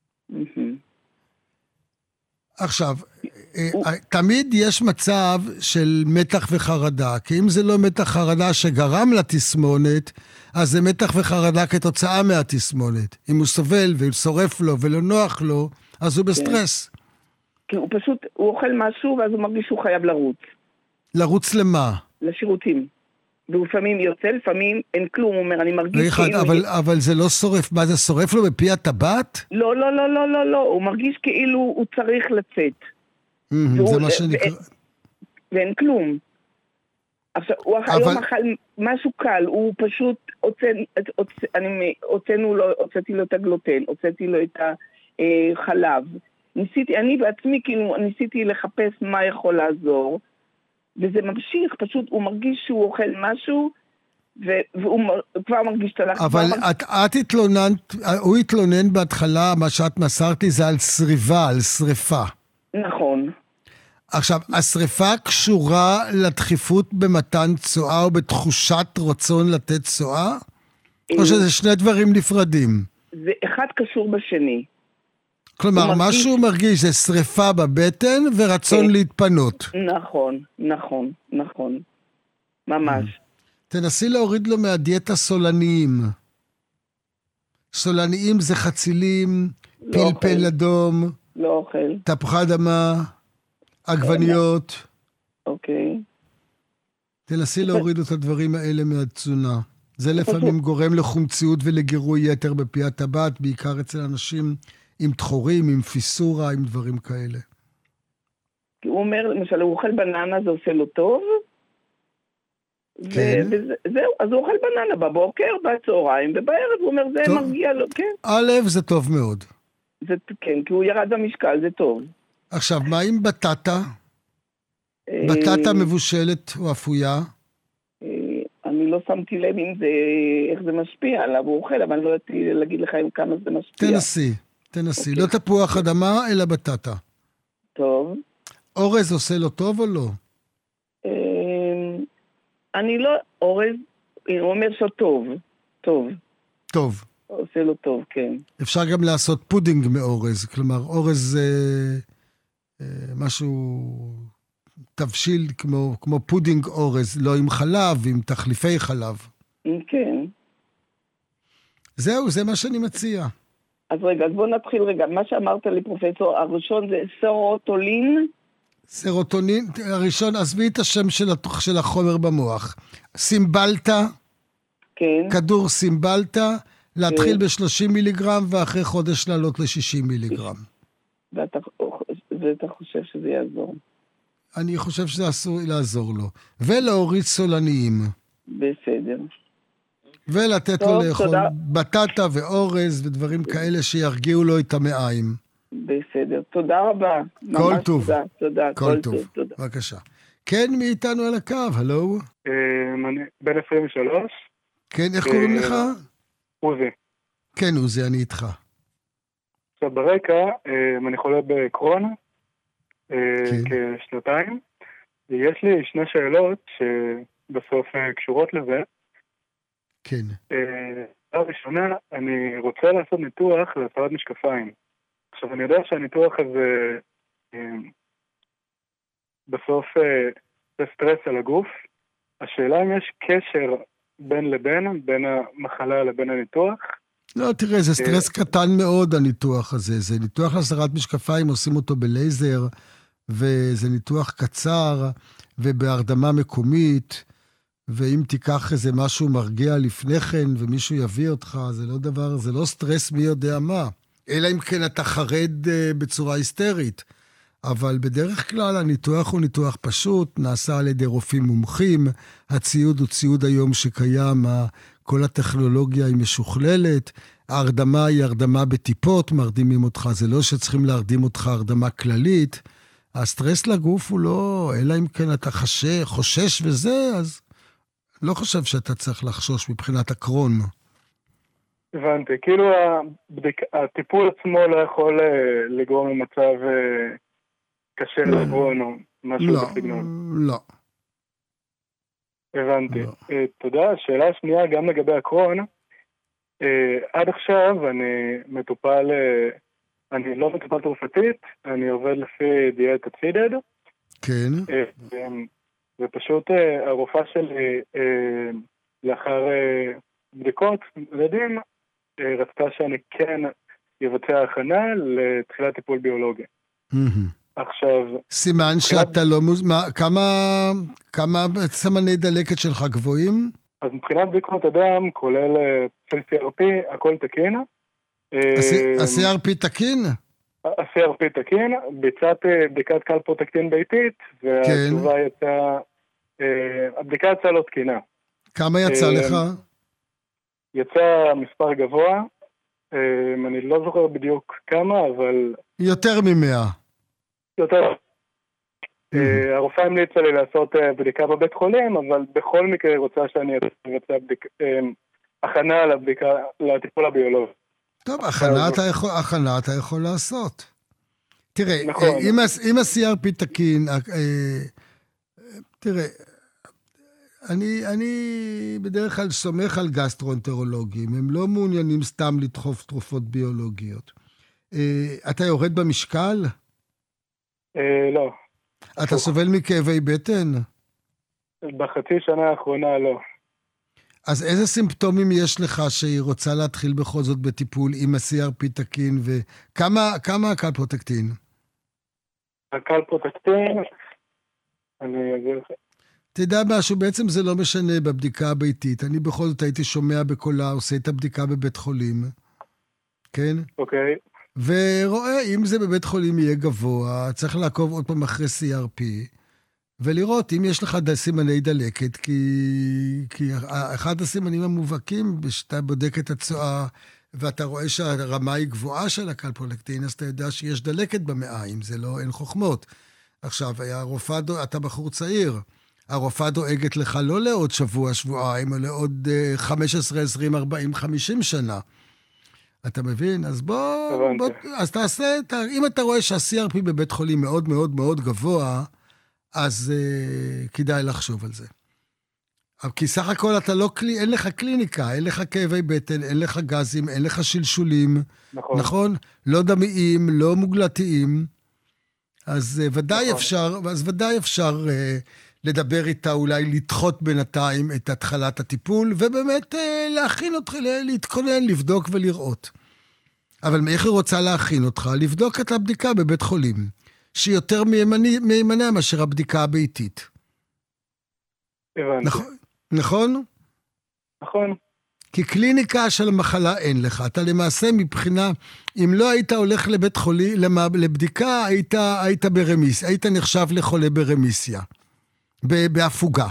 עכשיו, תמיד יש מצב של מתח וחרדה, כי אם זה לא מתח חרדה שגרם לתסמונת, אז זה מתח וחרדה כתוצאה מהתסמונת. אם הוא סובל ושורף לו ולא נוח לו, אז הוא בסטרס. כי הוא פשוט, הוא אוכל משהו ואז הוא מרגיש שהוא חייב לרוץ. לרוץ למה? לשירותים. ולפעמים יוצא, לפעמים אין כלום, הוא אומר, אני מרגיש כאילו... אבל זה לא שורף, מה זה שורף לו בפי הטבעת? לא, הוא מרגיש כאילו הוא צריך לצאת. זה מה שנקרא... ואין כלום. עכשיו, הוא היום אכל משהו קל, הוא פשוט, הוצאתי לו את הגלוטן, הוצאתי לו את החלב. אני בעצמי כאילו ניסיתי לחפש מה יכול לעזור, וזה ממשיך, פשוט הוא מרגיש שהוא אוכל משהו, והוא כבר מרגיש את הלחץ. אבל את התלוננת, הוא התלונן בהתחלה, מה שאת מסרתי זה על שריבה, על שריפה. נכון. עכשיו, השריפה קשורה לדחיפות במתן צואה או בתחושת רצון לתת צואה? או שזה שני דברים נפרדים? זה אחד קשור בשני. כלומר, מה שהוא מרגיש זה שריפה בבטן ורצון להתפנות. נכון. ממש. תנסי להוריד לו מהדיאטה סולניים. סולניים זה חצילים, פלפל אדום, לא אוכל. תפוחי אדמה, עגבניות. אוקיי. תנסי להוריד את הדברים האלה מהתזונה. זה לפעמים גורם לחומציות ולגירוי יתר בפי הטבעת, בעיקר אצל אנשים עם תחורים, עם פיסורה, עם דברים כאלה. הוא אומר, למשל, הוא אוכל בננה, זה עושה לו טוב? כן. וזהו, אז הוא אוכל בננה בבוקר, בצהריים, ובערב הוא אומר, זה מרגיע לו, כן. א', זה טוב מאוד. כן, כי הוא ירד במשקל, זה טוב. עכשיו, מה עם בטטה? בטטה מבושלת או אפויה? אני לא שמתי לב איך זה משפיע עליו, הוא אוכל, אבל אני לא יודעתי להגיד לך עם כמה זה משפיע. תנסי. לא תפוח אדמה, אלא בטטה. טוב. אורז עושה לו טוב או לא? אני לא, אורז, הוא אומר שטוב. טוב. עושה לו טוב, כן. אפשר גם לעשות פודינג מאורז, כלומר, אורז זה משהו, תבשיל כמו פודינג אורז, לא עם חלב, עם תחליפי חלב. כן. זהו, זה מה שאני מציע. אז רגע, אז בוא נתחיל רגע. מה שאמרת לי, פרופסור, הראשון זה סרוטולין. סרוטונין, הראשון, עזבי את השם של החומר במוח. סימבלטה, כן. כדור סימבלטה, להתחיל ב-30 מיליגרם, ואחרי חודש לעלות ל-60 מיליגרם. ואתה חושב שזה יעזור? אני חושב שזה אסור לעזור לו. ולהוריד סולניים. בסדר. ולתת לו לאכול בטטה ואורז ודברים כאלה שירגיעו לו את המעיים. בסדר, תודה רבה. כל טוב. תודה. כל טוב. בבקשה. כן, מי איתנו על הקו? הלו? אני בן 23. כן, איך קוראים לך? עוזי. כן, עוזי, אני איתך. עכשיו, ברקע, אני חולה בקרון, כשנתיים, ויש לי שני שאלות שבסוף קשורות לזה. כן. הראשונה, אני רוצה לעשות ניתוח להסרת משקפיים. עכשיו, אני יודע שהניתוח הזה בסוף זה סטרס על הגוף. השאלה אם יש קשר בין לבין, בין המחלה לבין הניתוח. לא, תראה, זה סטרס קטן מאוד הניתוח הזה. זה ניתוח להסרת משקפיים, עושים אותו בלייזר, וזה ניתוח קצר, ובהרדמה מקומית, ואם תיקח איזה משהו מרגיע לפני כן, ומישהו יביא אותך, זה לא דבר, זה לא סטרס מי יודע מה. אלא אם כן אתה חרד בצורה היסטרית. אבל בדרך כלל הניתוח הוא ניתוח פשוט, נעשה על ידי רופאים מומחים, הציוד הוא ציוד היום שקיים, כל הטכנולוגיה היא משוכללת, ההרדמה היא הרדמה בטיפות, מרדימים אותך, זה לא שצריכים להרדים אותך הרדמה כללית, הסטרס לגוף הוא לא, אלא אם כן אתה חושש וזה, אז לא חושב שאתה צריך לחשוש מבחינת הקרון. הבנתי, כאילו הטיפול עצמו לא יכול לגרום למצב קשה לקרון או משהו בסגנון. לא. הבנתי. תודה. השאלה השנייה גם לגבי הקרון. עד עכשיו אני מטופל, אני לא מטופל תרופתית, אני עובד לפי דיאטה צידד. כן. ופשוט הרופאה שלי לאחר בדיקות מדדים רצתה שאני כן יבצע הכנה לתחילת טיפול ביולוגי. עכשיו... סימן שאתה לא כמה סמני דלקת שלך גבוהים? אז מבחינת בדיקות אדם, כולל CRP, הכל תקין. ה-CRP תקין? ה-CRP תקין, ביצעתי בדיקת קלפרוטקטין ביתית, והתשובה יצאה הבדיקה יצאה לא תקינה. כמה יצא לך? יצא מספר גבוה, אני לא זוכר בדיוק כמה, אבל... יותר מ-100. יותר. הרופאה המליצה לי לעשות בדיקה בבית חולים, אבל בכל מקרה היא רוצה שאני אבצע הכנה לבדיקה, לטיפול הביולוגי. טוב, הכנה אתה יכול לעשות. תראה, נכון. אם ה-CRP תקין, תראה, אני בדרך כלל סומך על גסטרואנטרולוגים, הם לא מעוניינים סתם לדחוף תרופות ביולוגיות. אתה יורד במשקל? לא. אתה סובל מכאבי בטן? בחצי שנה האחרונה לא. אז איזה סימפטומים יש לך שהיא רוצה להתחיל בכל זאת בטיפול עם ה-CRP תקין, וכמה הקלפרוטקטין? הקלפרוטקטין, אני אגיד לך. תדע משהו, בעצם זה לא משנה בבדיקה הביתית. אני בכל זאת הייתי שומע בקולה, עושה את הבדיקה בבית חולים, כן? אוקיי. ורואה, אם זה בבית חולים יהיה גבוה, צריך לעקוב עוד פעם אחרי CRP, ולראות אם יש לך סימני דלקת, כי אחד הסימנים המובהקים, שאתה בודק את הצואה, ואתה רואה שהרמה היא גבוהה של הקלפרוטקטין, אז אתה יודע שיש דלקת במעיים, זה לא, אין חוכמות. עכשיו, הרופאה, אתה בחור צעיר, הרופאה דואגת לך לא לעוד שבוע, שבועיים, או לעוד 15, 20, 40, 50 שנה. אתה מבין? אז אז תעשה, אם אתה רואה שה-CRP בבית חולים מאוד מאוד מאוד גבוה, אז כדאי לחשוב על זה. כי סך הכל אין לך קליניקה, אין לך כאבי בטן, אין לך גזים, אין לך שלשולים, נכון? לא דמיים, לא מוגלתיים, אז ודאי אפשר לדבר איתה, אולי לדחות בינתיים את התחלת הטיפול, ובאמת להכין אותך, להתכונן, לבדוק ולראות. אבל איך היא רוצה להכין אותך? לבדוק את הבדיקה בבית חולים, שהיא יותר מהימנה מאשר הבדיקה הביתית. הבנתי. נכון? נכון. כי קליניקה של המחלה אין לך. אתה למעשה מבחינה, אם לא היית הולך לבית חולים, לבדיקה, היית ברמיסיה, היית נחשב לחולה ברמיסיה. בהפוגה.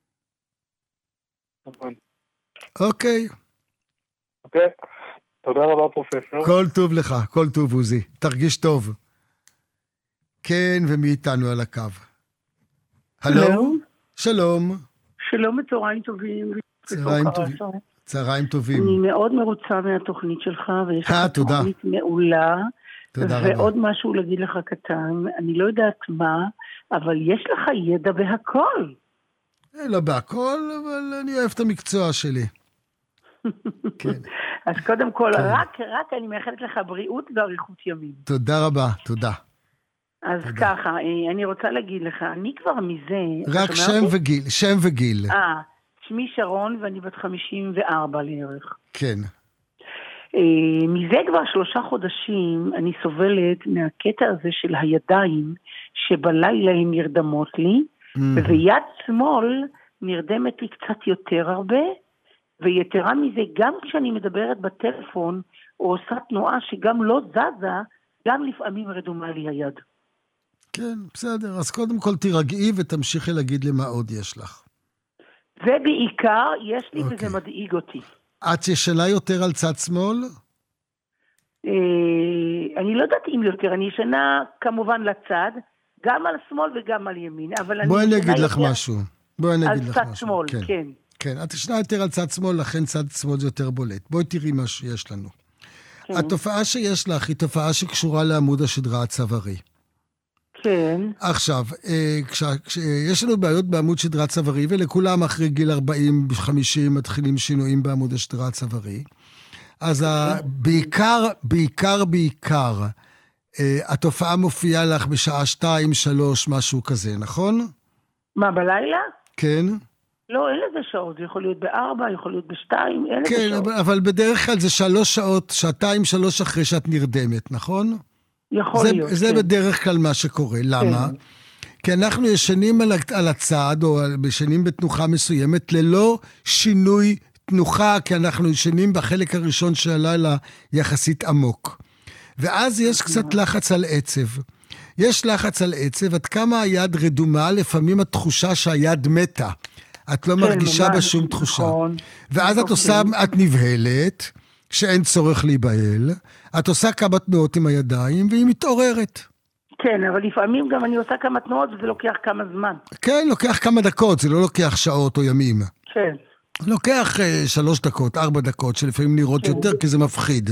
נכון. אוקיי. אוקיי. תודה רבה פרופסור. כל טוב לך, כל טוב עוזי. תרגיש טוב. כן, ומי איתנו על הקו? הלו? שלום. שלום וצהריים טובים. צהריים טובים. אני מאוד מרוצה מהתוכנית שלך, ויש לך תוכנית מעולה. תודה רבה. ועוד משהו להגיד לך קטן, אני לא יודעת מה, אבל יש לך ידע בהכל. לא בהכל, אבל אני אוהב את המקצוע שלי. כן. אז קודם כל, רק אני מאחלת לך בריאות ואריכות ימים. תודה רבה, תודה. אז ככה, אני רוצה להגיד לך, אני כבר מזה... רק שם וגיל. שמי שרון ואני בת 54 לערך. כן. מזה כבר 3 חודשים אני סובלת מהקטע הזה של הידיים שבלילה הן נרדמות לי, ויד שמאל נרדמת לי קצת יותר הרבה, ויתרה מזה גם כשאני מדברת בטלפון או עושה תנועה שגם לא זזה, גם לפעמים רדומה לי היד. כן, בסדר. אז קודם כל תירגעי ותמשיכי להגיד לי מה עוד יש לך. זה בעיקר יש לי וזה מדאיג אותי. את ישנה יותר על צד שמאל? אני לא יודעת אם יותר, אני ישנה כמובן לצד, גם על שמאל וגם על ימין, אבל בואי אני אגיד לך משהו. על צד שמאל, כן. כן, את ישנה יותר על צד שמאל, לכן צד שמאל זה יותר בולט. בואי תראי מה שיש לנו. התופעה שיש לך היא תופעה שקשורה לעמוד השדרה הצווארי. כן. עכשיו, כשיש לנו בעיות בעמוד שדרה צווארי, ולכולם אחרי גיל 40-50 מתחילים שינויים בעמוד השדרה הצווארי, אז בעיקר, התופעה מופיעה לך בשעה 2-3, משהו כזה, נכון? מה, בלילה? כן. לא, אין לזה שעות, זה יכול להיות ב4, יכול להיות ב2, אין לזה שעות. כן, אבל בדרך כלל זה 3 שעות, 2-3 אחרי שאת נרדמת, נכון? יכול להיות. זה בדרך כלל מה שקורה. למה? כי אנחנו ישנים על הצד, או ישנים בתנוחה מסוימת, ללא שינוי תנוחה, כי אנחנו ישנים בחלק הראשון של הלילה יחסית עמוק. ואז יש קצת לחץ על עצב. יש לחץ על עצב, עד כמה היד רדומה, לפעמים התחושה שהיד מתה. את לא מרגישה בה שום תחושה. ואז את עושה, את נבהלת, שאין צורך להיבהל, את עושה כמה תנועות עם הידיים, והיא מתעוררת. כן, אבל לפעמים גם אני עושה כמה תנועות, וזה לוקח כמה זמן. כן, לוקח כמה דקות, זה לא לוקח שעות או ימים. כן. לוקח 3 דקות, 4 דקות, שלפעמים נראות יותר, כי זה מפחיד.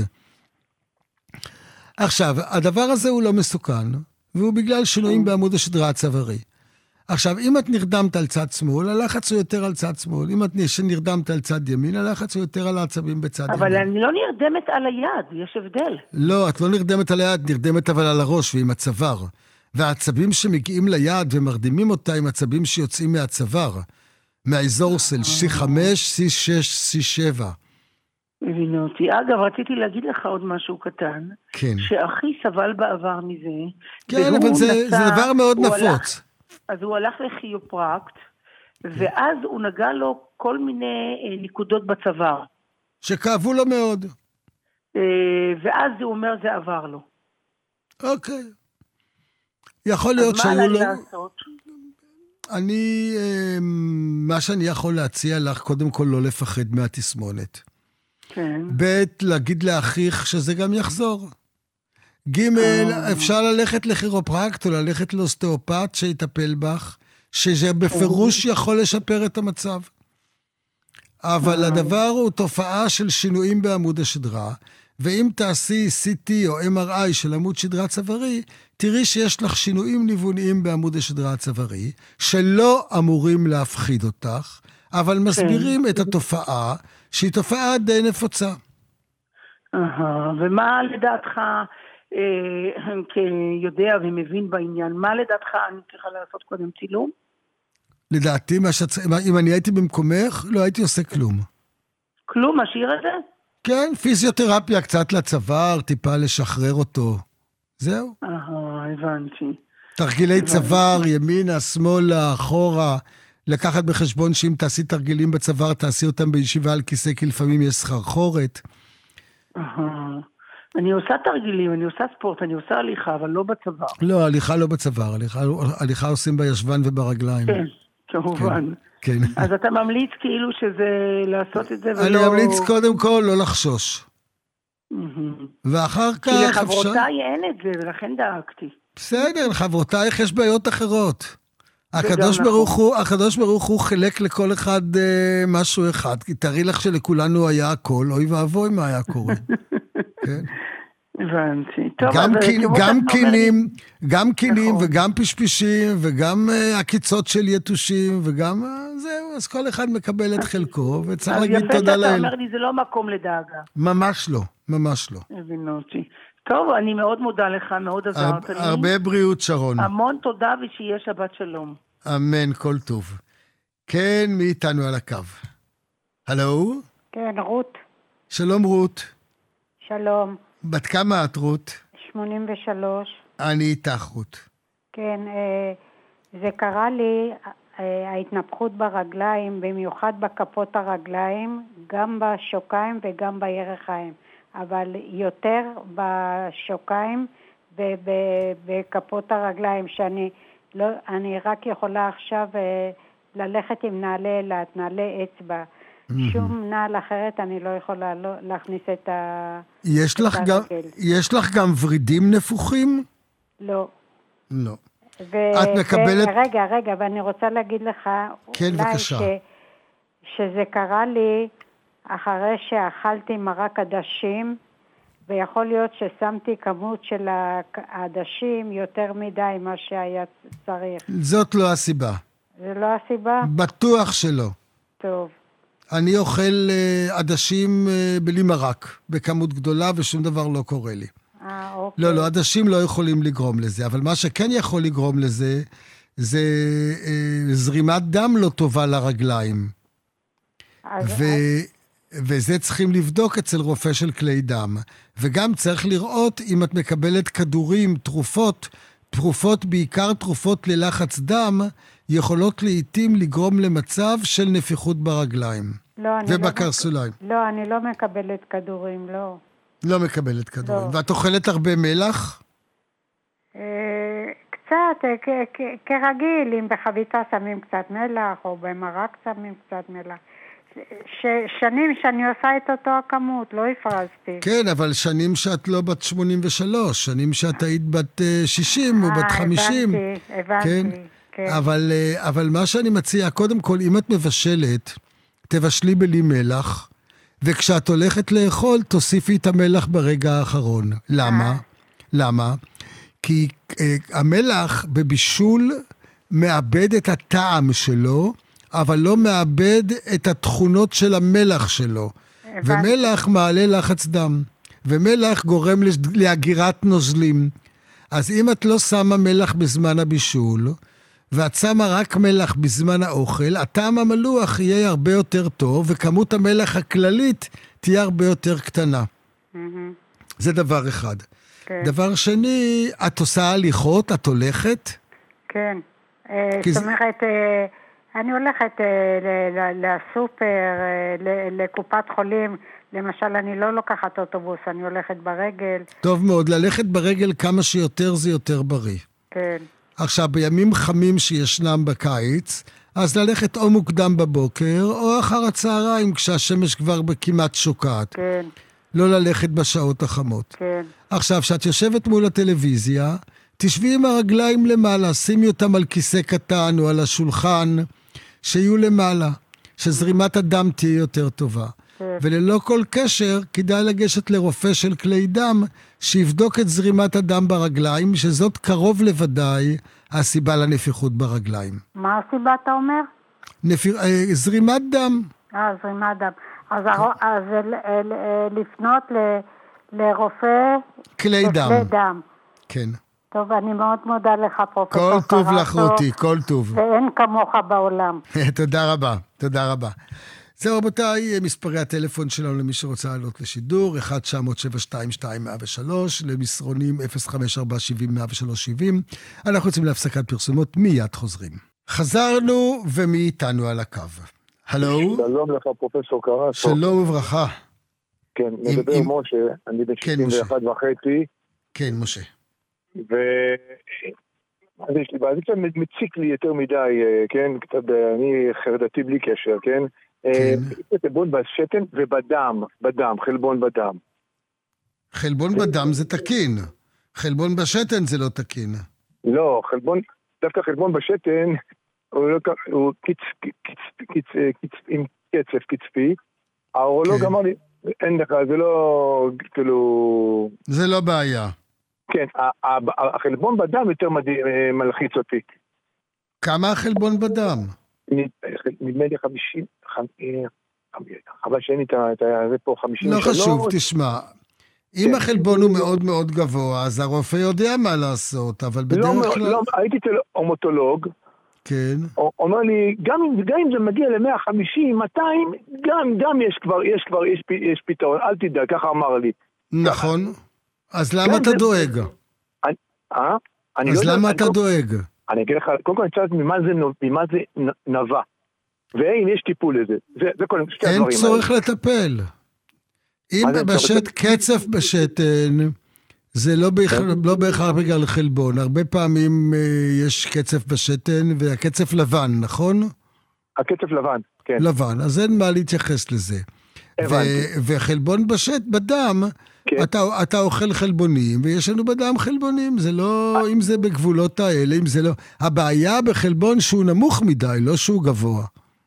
עכשיו, הדבר הזה הוא לא מסוכן, והוא בגלל שינויים בעמוד השדרה הצווארי. עכשיו, אם את נרדמת על צד שמאל, הלחץ הוא יותר על צד שמאל. אם את נרדמת על צד ימין, הלחץ הוא יותר על העצבים בצד ימין. אבל אני לא נרדמת על היד, יש הבדל. לא, את לא נרדמת על היד, נרדמת אבל על הראש ועם הצוואר. והעצבים שמגיעים ליד ומרדימים אותה עם עצבים שיוצאים מהצוואר. מהאזור של C5, C6, C7. הבינו אותי. אגב, רציתי להגיד לך עוד משהו קטן. כן. שאחי סבל בעבר מזה. כן, אבל זה דבר מאוד נפוץ. אז הוא הלך לכיופרקט, ואז הוא נגע לו כל מיני נקודות בצוואר. שכאבו לו מאוד. ואז הוא אומר, זה עבר לו. אוקיי. יכול להיות שהיו לו... אז מה עליי לעשות? מה שאני יכול להציע לך, קודם כל לא לפחד מהתסמונת. כן. ב' להגיד לאחיך שזה גם יחזור. ג' אפשר ללכת לכירופרקט או ללכת לאוסטאופט שיטפל בך, שזה בפירוש יכול לשפר את המצב. אבל הדבר הוא תופעה של שינויים בעמוד השדרה, ואם תעשי CT או MRI של עמוד שדרה צווארי, תראי שיש לך שינויים ניווניים בעמוד השדרה הצווארי, שלא אמורים להפחיד אותך, אבל מסבירים את התופעה, שהיא תופעה די נפוצה. ומה לדעתך, כיודע ומבין בעניין, מה לדעתך אני צריכה לעשות קודם צילום? לדעתי, אם אני הייתי במקומך, לא הייתי עושה כלום. כלום, משאיר את זה? כן, פיזיותרפיה קצת לצוואר, טיפה לשחרר אותו. זהו. הבנתי. תרגילי צוואר, ימינה, שמאלה, אחורה. לקחת בחשבון שאם תעשי תרגילים בצוואר, תעשי אותם בישיבה על כיסא, כי לפעמים יש סחרחורת. אני עושה תרגילים, אני עושה ספורט, אני עושה הליכה, אבל לא בצוואר. לא, הליכה לא בצוואר, הליכה עושים בישבן וברגליים. כן, כמובן. כן. אז אתה ממליץ כאילו שזה לעשות את זה ולא... אני ממליץ קודם כל לא לחשוש. ואחר כך... כי לחברותיי אין את זה, ולכן דאגתי. בסדר, לחברותייך יש בעיות אחרות. הקדוש ברוך הוא חילק לכל אחד משהו אחד, כי תראי לך שלכולנו היה הכל, אוי ואבוי מה היה קורה. כן. הבנתי. גם קינים וגם פשפישים וגם עקיצות של יתושים וגם זהו, אז כל אחד מקבל את חלקו וצריך להגיד תודה לאל. אז יפה שאתה אומר לי, זה לא מקום לדאגה. ממש לא, ממש לא. הבינו אותי. טוב, אני מאוד מודה לך, מאוד עזרת לי. הרבה בריאות שרון. המון תודה ושיהיה שבת שלום. אמן, כל טוב. כן, מי איתנו על הקו? הלו? כן, רות. שלום רות. שלום. בת כמה את רות? 83. אני איתך רות. כן, זה קרה לי, ההתנפחות ברגליים, במיוחד בכפות הרגליים, גם בשוקיים וגם בירכיים. אבל יותר בשוקיים ובכפות הרגליים, שאני לא, אני רק יכולה עכשיו ללכת עם נעלי אילת, נעלי אצבע. שום נעל אחרת אני לא יכולה להכניס את יש לך גם ורידים נפוחים? לא. לא. את מקבלת... רגע, ואני רוצה להגיד לך, כן, בבקשה. שזה קרה לי אחרי שאכלתי מרק עדשים, ויכול להיות ששמתי כמות של העדשים יותר מדי מה שהיה צריך. זאת לא הסיבה. זה לא הסיבה? בטוח שלא. טוב. אני אוכל עדשים בלי מרק, בכמות גדולה, ושום דבר לא קורה לי. אוקיי. לא, עדשים לא יכולים לגרום לזה, אבל מה שכן יכול לגרום לזה, זה זרימת דם לא טובה לרגליים. וזה צריכים לבדוק אצל רופא של כלי דם. וגם צריך לראות אם את מקבלת כדורים, תרופות, בעיקר תרופות ללחץ דם, יכולות לעתים לגרום למצב של נפיחות ברגליים. ובקרסוליים. לא, אני לא מקבלת כדורים, לא. לא מקבלת כדורים. ואת אוכלת הרבה מלח? קצת, כרגיל, אם בחביתה שמים קצת מלח, או במרק שמים קצת מלח. שנים שאני עושה את אותו הכמות, לא הפרזתי. כן, אבל שנים שאת לא בת 83, שנים שאת היית בת 60 או בת 50. הבנתי. כן. אבל מה שאני מציע, קודם כל, אם את מבשלת, תבשלי בלי מלח, וכשאת הולכת לאכול, תוסיפי את המלח ברגע האחרון. למה? כי המלח בבישול מאבד את הטעם שלו, אבל לא מאבד את התכונות של המלח שלו. ומלח מעלה לחץ דם, ומלח גורם להגירת נוזלים. אז אם את לא שמה מלח בזמן הבישול, ואת שמה רק מלח בזמן האוכל, הטעם המלוח יהיה הרבה יותר טוב, וכמות המלח הכללית תהיה הרבה יותר קטנה. זה דבר אחד. דבר שני, את עושה הליכות, את הולכת? כן. זאת אומרת, אני הולכת לסופר, לקופת חולים, למשל, אני לא לוקחת אוטובוס, אני הולכת ברגל. טוב מאוד, ללכת ברגל כמה שיותר זה יותר בריא. כן. עכשיו, בימים חמים שישנם בקיץ, אז ללכת או מוקדם בבוקר, או אחר הצהריים, כשהשמש כבר כמעט שוקעת. כן. לא ללכת בשעות החמות. כן. עכשיו, כשאת יושבת מול הטלוויזיה, תשבי עם הרגליים למעלה, שימי אותם על כיסא קטן או על השולחן, שיהיו למעלה, שזרימת הדם תהיה יותר טובה. וללא כל קשר, כדאי לגשת לרופא של כלי דם, שיבדוק את זרימת הדם ברגליים, שזאת קרוב לוודאי הסיבה לנפיחות ברגליים. מה הסיבה אתה אומר? זרימת דם. זרימת דם. אז לפנות לרופא כלי דם. כן. טוב, אני מאוד מודה לך, פרופסור קרסו. כל טוב לך רותי, כל טוב. ואין כמוך בעולם. תודה רבה, תודה רבה. זהו רבותיי, מספרי הטלפון שלנו למי שרוצה לעלות לשידור, 1-900-722-103, למסרונים 054-70-103-70. אנחנו יוצאים להפסקת פרסומות, מיד חוזרים. חזרנו ומי איתנו על הקו. הלו? שלום לך פרופסור קרסו. שלום וברכה. כן, מדבר משה, אני בן 61 וחצי. כן, משה. אז יש לי בעיה, זה קצת מציק לי יותר מדי, כן? קצת, אני חרדתי בלי קשר, כן? חלבון בשתן ובדם, חלבון בדם. חלבון בדם זה תקין. חלבון בשתן זה לא תקין. לא, דווקא חלבון בשתן הוא עם קצף קצפי. האורולוג אמר לי, אין לך, זה לא, כאילו... זה לא בעיה. כן, החלבון בדם יותר מלחיץ אותי. כמה החלבון בדם? נדמה לי 50, אבל שאין לי זה פה 53. לא חשוב, תשמע. אם החלבון הוא מאוד מאוד גבוה, אז הרופא יודע מה לעשות, אבל בדרך כלל... לא, הייתי אצל הומטולוג. כן. אומר לי, גם אם זה מגיע ל-150, 200, גם יש פתרון, אל תדאג, ככה אמר לי. נכון. אז למה אתה דואג? אז למה אתה דואג? אני אגיד לך, קודם כל אני צריך ממה זה נבע. ואם יש טיפול לזה. זה כל שתי הדברים. אין צורך לטפל. אם קצף בשתן, זה לא בהכרח בגלל חלבון. הרבה פעמים יש קצף בשתן, והקצף לבן, נכון? הקצף לבן, כן. לבן, אז אין מה להתייחס לזה. וחלבון בדם, אתה אוכל חלבונים, ויש לנו בדם חלבונים, זה לא, אם זה בגבולות האלה, אם זה לא, הבעיה בחלבון שהוא נמוך מדי, לא שהוא גבוה.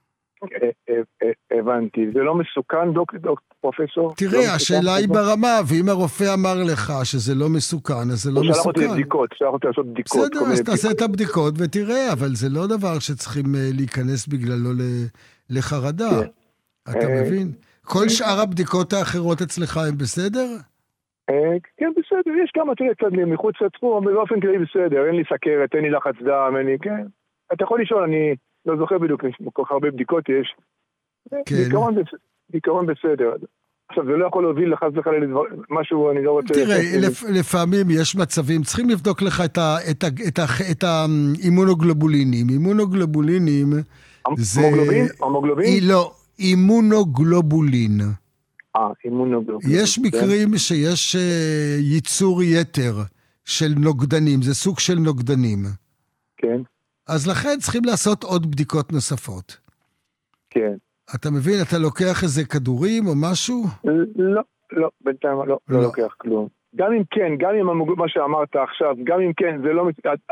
הבנתי, זה לא מסוכן, פרופסור? תראה, השאלה היא ברמה, ואם הרופא אמר לך שזה לא מסוכן, אז זה לא מסוכן. שלח אותי לבדיקות, שלח אותי לעשות בדיקות. בסדר, אז תעשה את הבדיקות ותראה, אבל זה לא דבר שצריכים להיכנס בגללו לחרדה. אתה מבין? כל שאר הבדיקות האחרות אצלך הם בסדר? כן, בסדר, יש כמה תראה קצת מחוץ לתחום, אבל באופן כללי בסדר, אין לי סכרת, אין לי לחץ דם, אין לי, כן. אתה יכול לשאול, אני לא זוכר בדיוק, כל כך הרבה בדיקות יש. בעיקרון בסדר. עכשיו, זה לא יכול להוביל לחץ וחלילה משהו, אני לא רוצה... תראה, לפעמים יש מצבים, צריכים לבדוק לך את האימונוגלובולינים. אימונוגלובולינים זה... המוגלובין? לא, אימונוגלובולין. אימונוגלובולין. יש מקרים שיש ייצור יתר של נוגדנים, זה סוג של נוגדנים. כן. אז לכן צריכים לעשות עוד בדיקות נוספות. כן. אתה מבין, אתה לוקח איזה כדורים או משהו? לא, בינתיים לא לוקח כלום. גם אם כן, גם אם מה שאמרת עכשיו, גם אם כן, זה לא...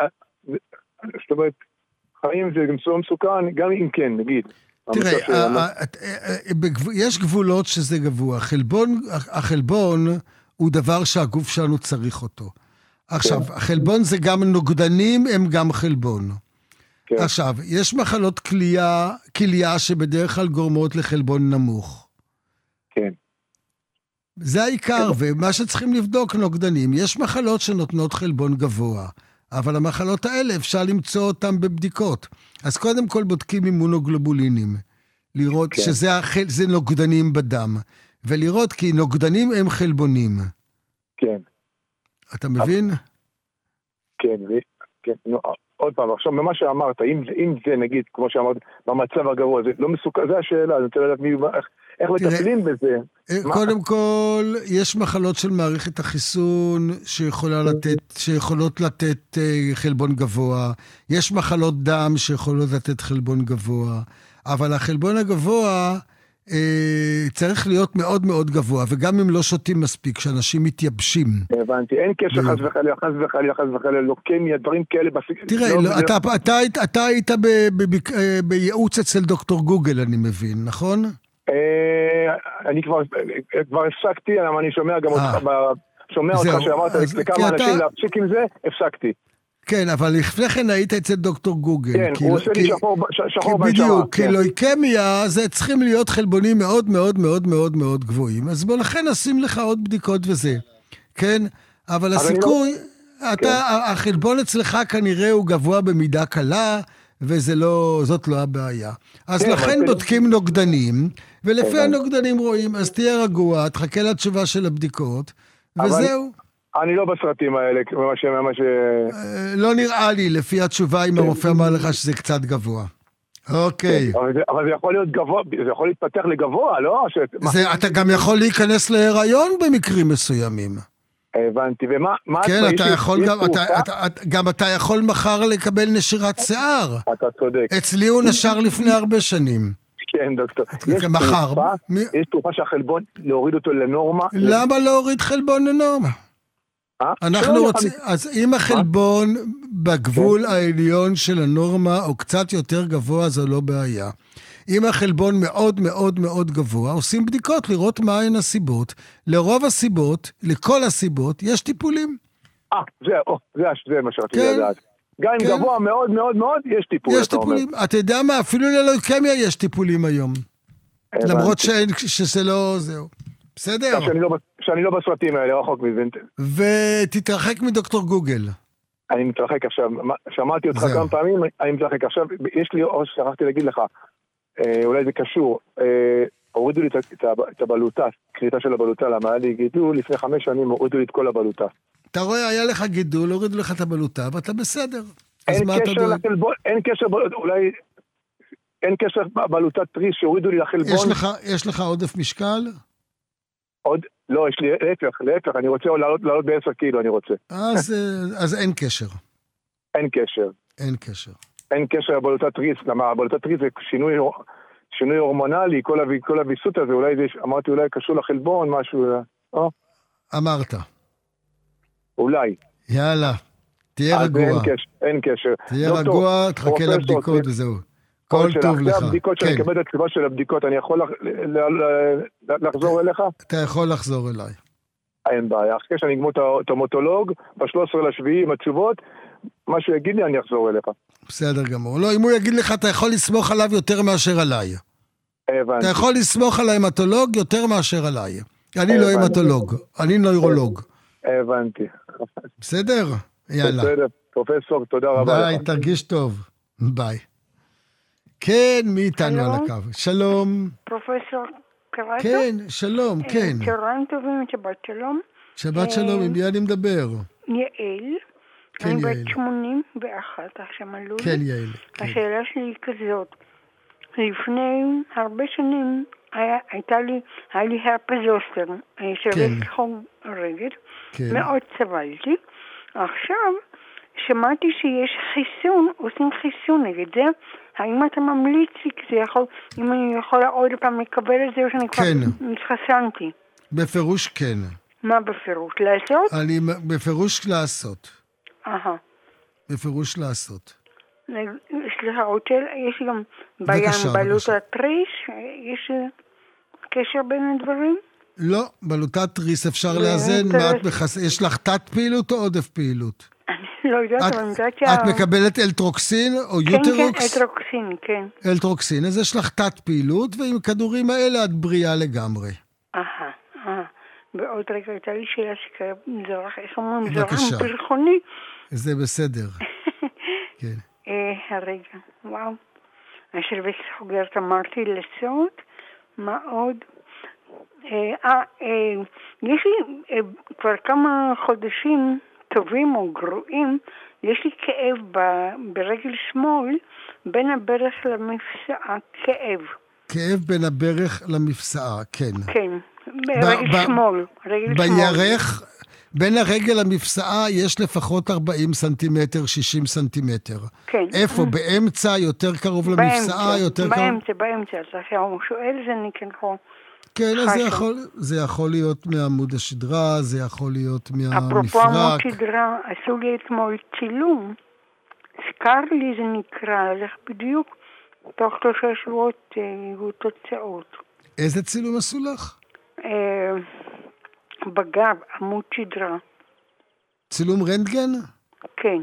זאת אומרת, חיים זה גם מסוכן, גם אם כן, נגיד. תראה, יש גבולות שזה גבוה. החלבון הוא דבר שהגוף שלנו צריך אותו. עכשיו, החלבון זה גם נוגדנים, הם גם חלבון. עכשיו, יש מחלות כליה שבדרך כלל גורמות לחלבון נמוך. כן. זה העיקר, ומה שצריכים לבדוק נוגדנים. יש מחלות שנותנות חלבון גבוה, אבל המחלות האלה אפשר למצוא אותן בבדיקות. אז קודם כל בודקים אימונוגלובולינים, לראות שזה נוגדנים בדם, ולראות כי נוגדנים הם חלבונים. כן. אתה מבין? כן, עוד פעם, עכשיו, ממה שאמרת, אם זה נגיד, כמו שאמרת, במצב הגרוע, זה לא מסוכן, זה השאלה, אני רוצה לדעת איך מטפלים בזה. קודם כל, יש מחלות של מערכת החיסון שיכולות לתת חלבון גבוה, יש מחלות דם שיכולות לתת חלבון גבוה, אבל החלבון הגבוה צריך להיות מאוד מאוד גבוה, וגם אם לא שותים מספיק, שאנשים מתייבשים. הבנתי, אין קשר חס וחלילה, לוקמיה, דברים כאלה. תראה, אתה היית בייעוץ אצל דוקטור גוגל, אני מבין, נכון? אני כבר הפסקתי, אני שומע גם אותך שאמרת לכמה אנשים להפסיק עם זה, הפסקתי. כן, אבל לפני כן היית אצל דוקטור גוגל. כן, הוא עושה לי שחור בנשמה. בדיוק, כי לויקמיה זה צריכים להיות חלבונים מאוד מאוד מאוד מאוד מאוד גבוהים. אז בוא לכן נשים לך עוד בדיקות וזה. כן? אבל הסיכוי, החלבון אצלך כנראה הוא גבוה במידה קלה, וזאת לא הבעיה. אז לכן בודקים נוגדנים, ולפי הנוגדנים רואים, אז תהיה רגוע, תחכה לתשובה של הבדיקות, וזהו. אני לא בסרטים האלה, לא נראה לי, לפי התשובה, אם הרופא אמר לך שזה קצת גבוה. אוקיי. אבל זה יכול להיות גבוה, זה יכול להתפתח לגבוה, לא? אתה גם יכול להיכנס להיריון במקרים מסוימים. הבנתי, ומה... כן, אתה יכול גם אתה יכול מחר לקבל נשירת שיער. אתה צודק. אצלי הוא נשר לפני הרבה שנים. כן, דוקטור. מחר. יש תרופה שהחלבון, להוריד אותו לנורמה. למה להוריד חלבון לנורמה? אנחנו רוצים, אז אם החלבון בגבול העליון של הנורמה או קצת יותר גבוה, זו לא בעיה. אם החלבון מאוד מאוד מאוד גבוה, עושים בדיקות לראות מהן הסיבות. לרוב הסיבות, לכל הסיבות, יש טיפולים. זה מה שרציתי לדעת. גם אם גבוה מאוד מאוד מאוד, יש טיפול. יש טיפולים. אתה יודע מה? אפילו ללויקמיה יש טיפולים היום. למרות שזה לא זהו. בסדר? שאני לא בסרטים האלה, רחוק מזה. ותתרחק מדוקטור גוגל. אני מתרחק עכשיו, שמעתי אותך כמה פעמים, אני מתרחק עכשיו, יש לי עוד שכחתי להגיד לך, אולי זה קשור, הורידו לי את הבלוטה, קריטה של הבלוטה, למה היה לי גידול, לפני 5 שנים הורידו לי את כל הבלוטה. אתה רואה, היה לך גידול, הורידו לך את הבלוטה, ואתה בסדר. אין קשר, אולי, אין קשר בלוטת טריס שהורידו לי לחלבון. יש לך עודף משקל? עוד? לא, יש לי להפך, אני רוצה לעלות ב10 קילו, אני רוצה. אז אין קשר. אין קשר. אין קשר. אין קשר לבלוטת טריס, למה הבלוטת טריס זה שינוי הורמונלי, כל הוויסות הזה, אולי זה, אמרתי אולי קשור לחלבון, משהו, אמרת. אולי. יאללה, תהיה רגוע. אין קשר. תהיה רגוע, תחכה לבדיקות וזהו. כל טוב לך. הבדיקות שאני אקבל את התשובה של הבדיקות, אני יכול לחזור אליך? אתה יכול לחזור אליי. אין בעיה. אחרי שאני אגמור את המוטולוג, ב-13 לשביעי עם התשובות, מה שהוא יגיד לי, אני אחזור אליך. בסדר גמור. לא, אם הוא יגיד לך, אתה יכול לסמוך עליו יותר מאשר עליי. הבנתי. אתה יכול לסמוך על ההמטולוג יותר מאשר עליי. אני לא המטולוג, אני נוירולוג. הבנתי. בסדר? יאללה. בסדר, פרופסור, תודה רבה. ביי, תרגיש טוב. ביי. כן, מי איתנו על הקו? שלום. פרופסור קרטו? כן, שלום, כן. צהריים טובים, שבת שלום. שבת שלום, עם מי אני מדבר? יעל. כן, אני יעל. בת 81, עכשיו מלול. כן, יעל. השאלה שלי היא כזאת. לפני הרבה שנים היה לי הרפז זוסטר, שרק חום רגל, מאוד סבלתי, עכשיו, שמעתי שיש חיסון, עושים חיסון נגד זה. האם אתה ממליץ לי, אם אני יכולה עוד פעם לקבל את זה, או שאני כבר התחסנתי? בפירוש כן. מה בפירוש? לעשות? בפירוש לעשות. בפירוש לעשות. סליחה, יש גם בעיה עם בלוטת תריס? יש קשר בין הדברים? לא, בלוטת תריס אפשר לאזן. יש לך תת פעילות או עודף פעילות? אני לא יודעת, אבל אני יודעת את מקבלת אלטרוקסין או יוטרוקס? כן, אלטרוקסין, כן. אלטרוקסין, אז יש לך תת פעילות, ועם הכדורים האלה את בריאה לגמרי. בעוד רגע הייתה לי שאלה שזרח, איך אומרים? זרח פרחוני. זה בסדר. כן. הרגע, וואו. אשר וסחוגרת אמרתי לעשות, מה עוד? יש לי כבר כמה חודשים טובים או גרועים, יש לי כאב ברגל שמאל, בין הברך למפסעה, כאב. כאב בין הברך למפסעה, כן. כן, ברגל שמאל. בירך, בין הרגל למפסעה יש לפחות 40 סנטימטר, 60 סנטימטר. כן. איפה? באמצע, יותר קרוב למפסעה, יותר קרוב? באמצע. אז הוא שואל, זה אני כן יכול... כן, אז זה יכול להיות מעמוד השדרה, זה יכול להיות מהמפרק. אפרופו עמוד שדרה, עשו לי אתמול צילום, סקר לי זה נקרא, איך בדיוק תוך 3 שבועות היו תוצאות. איזה צילום עשו לך? בגב, עמוד שדרה. צילום רנטגן? כן.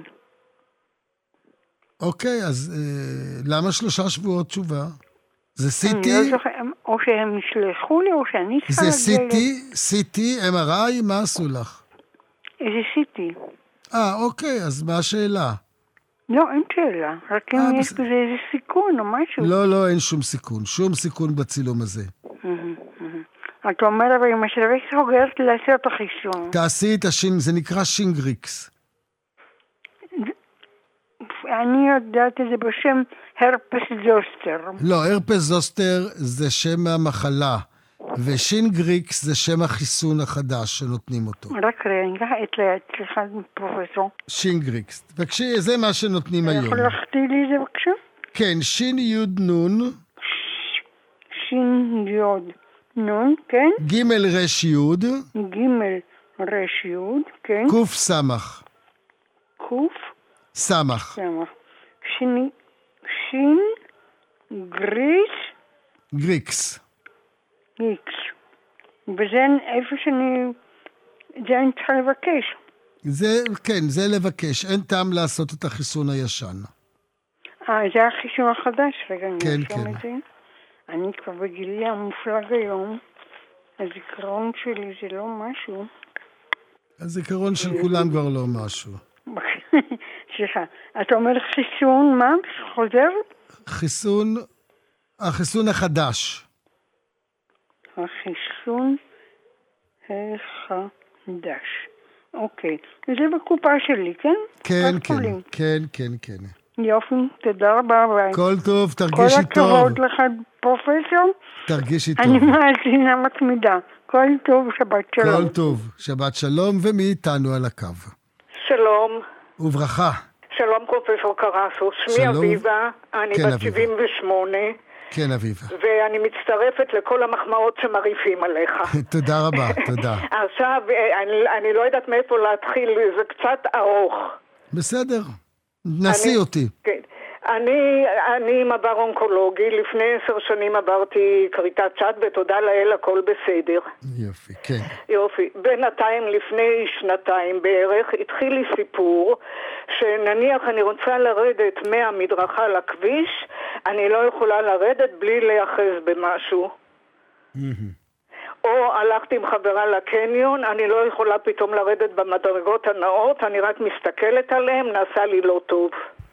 אוקיי, אז למה 3 שבועות תשובה? זה CT? או שהם נשלחו לי, או שאני צריכה להגיע... זה CT, MRI, מה עשו לך? איזה CT. אוקיי, אז מה השאלה? לא, אין שאלה. רק אם יש בזה איזה סיכון או משהו. לא, אין שום סיכון. שום סיכון בצילום הזה. אתה אומר, אבל אם השלבי סוגרת לעשות את החיסון. תעשי את זה נקרא שינגריקס. אני יודעת את זה בשם הרפס זוסטר. לא, הרפס זוסטר זה שם המחלה, ושינגריקס זה שם החיסון החדש שנותנים אותו. רק רגע, אצלך פרופסור. שינגריקס. בבקשה, זה מה שנותנים היום. יכול להכתיב לי זה בבקשה? כן, שין יוד נון. שין יוד נון, כן. גימל רש יוד. גימל רש יוד, כן. קוף סמך. קוף. סמך. שין גריס. גריקס. גריקס. וזה איפה זה אני צריכה לבקש. כן, זה לבקש. אין טעם לעשות את החיסון הישן. זה החיסון החדש? רגע, כן, אני אשם את זה. אני כבר בגילי המופלג היום. הזיכרון שלי זה לא משהו. הזיכרון של כולם כבר לא משהו. סליחה, אתה אומר חיסון, מה? חוזר? החיסון החדש. החיסון החדש. אוקיי. זה בקופה שלי, כן? כן. יופי, תודה רבה. כל טוב, תרגישי טוב. כל הכבוד לך, פרופסור. תרגישי טוב. אני מאזינה מתמידה. כל טוב, שבת שלום. כל טוב, שבת שלום, ומי איתנו על הקו? שלום. וברכה. שלום פרופסור קרסו, שמי אביבה, אני בת 78. כן, אביבה. ואני מצטרפת לכל המחמאות שמריפים עליך. תודה רבה, תודה. עכשיו, אני לא יודעת מאיפה להתחיל, זה קצת ארוך. בסדר, נסי אותי. כן. אני עם עבר אונקולוגי, לפני 10 שנים עברתי כריתת שד, ותודה לאל הכל בסדר. יופי, כן. יופי. בינתיים לפני 2 בערך התחיל לי סיפור, שנניח אני רוצה לרדת מהמדרכה לכביש, אני לא יכולה לרדת בלי להיאחז במשהו. או הלכתי עם חברה לקניון, אני לא יכולה פתאום לרדת במדרגות הנאות, אני רק מסתכלת עליהם, נעשה לי לא טוב.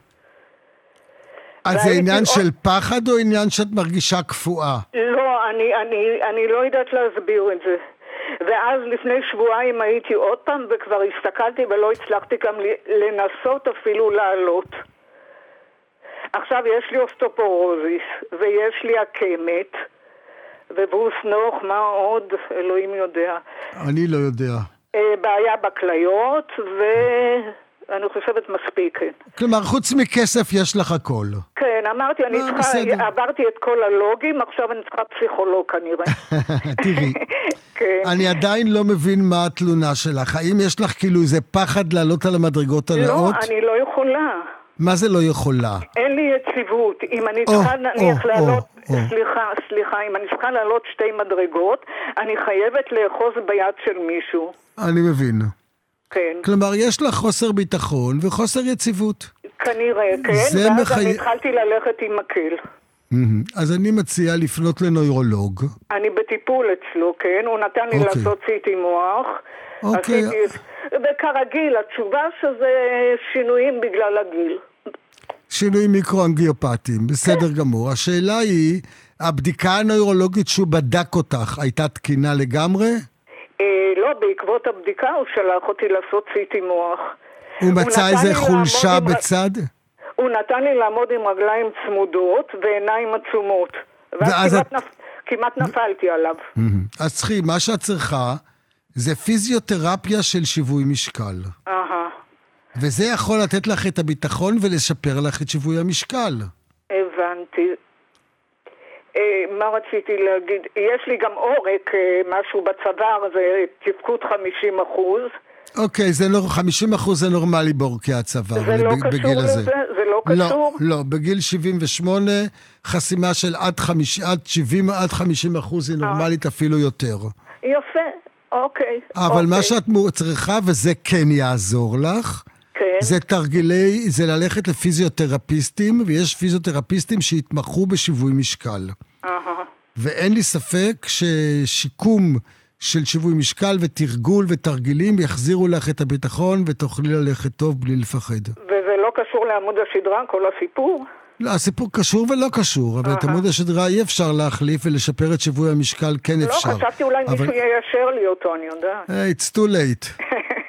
אז זה עניין של פחד או עניין שאת מרגישה קפואה? לא, אני לא יודעת להסביר את זה. ואז לפני 2 שבועות הייתי עוד פעם וכבר הסתכלתי ולא הצלחתי גם לנסות אפילו לעלות. עכשיו יש לי אוסטופורוזיס ויש לי עקמת וברוס נוח, מה עוד? אלוהים יודע. אני לא יודע. בעיה בכליות, ואני חושבת מספיק. כלומר, חוץ מכסף יש לך הכל. כן, אמרתי, אני צריכה, עברתי את כל הלוגים, עכשיו אני צריכה פסיכולוג כנראה. תראי, אני עדיין לא מבין מה התלונה שלך. האם יש לך כאילו איזה פחד לעלות על המדרגות הנאות? לא, אני לא יכולה. מה זה לא יכולה? אין לי יציבות. אם אני צריכה נניח לעלות, סליחה, אם אני צריכה לעלות 2 מדרגות, אני חייבת לאחוז ביד של מישהו. אני מבין. כן. כלומר, יש לך חוסר ביטחון וחוסר יציבות. כנראה, כן, ואז אני התחלתי ללכת עם מקל. אז אני מציע לפנות לנוירולוג. אני בטיפול אצלו, כן, הוא נתן לי לעשות ציטי מוח. אוקיי. וכרגיל, התשובה שזה שינויים בגלל הגיל. שינויים מיקרו-אנגיופטיים, בסדר גמור. השאלה היא, הבדיקה הנוירולוגית שהוא בדק אותך, הייתה תקינה לגמרי? לא, בעקבות הבדיקה הוא שלח אותי לעשות ציטי מוח. הוא מצא איזה חולשה בצד? הוא נתן לי לעמוד עם רגליים צמודות ועיניים עצומות. ואז כמעט נפלתי עליו. אז צריכי, מה שאת צריכה זה פיזיותרפיה של שיווי משקל. וזה יכול לתת לך את הביטחון ולשפר לך את שיווי המשקל. הבנתי. מה רציתי להגיד? יש לי גם עורק, משהו בצוואר, זה תפקוד 50%. אוקיי, 50% זה נורמלי בעורקי הצוואר. זה לא קשור לזה? זה לא קשור? לא, בגיל 78, חסימה של עד 70 עד 50% היא נורמלית אפילו יותר. יפה, אוקיי. אבל מה שאת צריכה, וזה כן יעזור לך, זה תרגילי, זה ללכת לפיזיותרפיסטים, ויש פיזיותרפיסטים שהתמחו בשיווי משקל. ואין לי ספק ששיקום של שיווי משקל ותרגול ותרגילים יחזירו לך את הביטחון ותוכלי ללכת טוב בלי לפחד. וזה לא קשור לעמוד השדרה, כל הסיפור? לא, הסיפור קשור ולא קשור, אבל את עמוד השדרה אי אפשר להחליף ולשפר את שיווי המשקל, כן אפשר. לא, חשבתי אולי מישהו יישר לי אותו, אני יודעת. It's too late.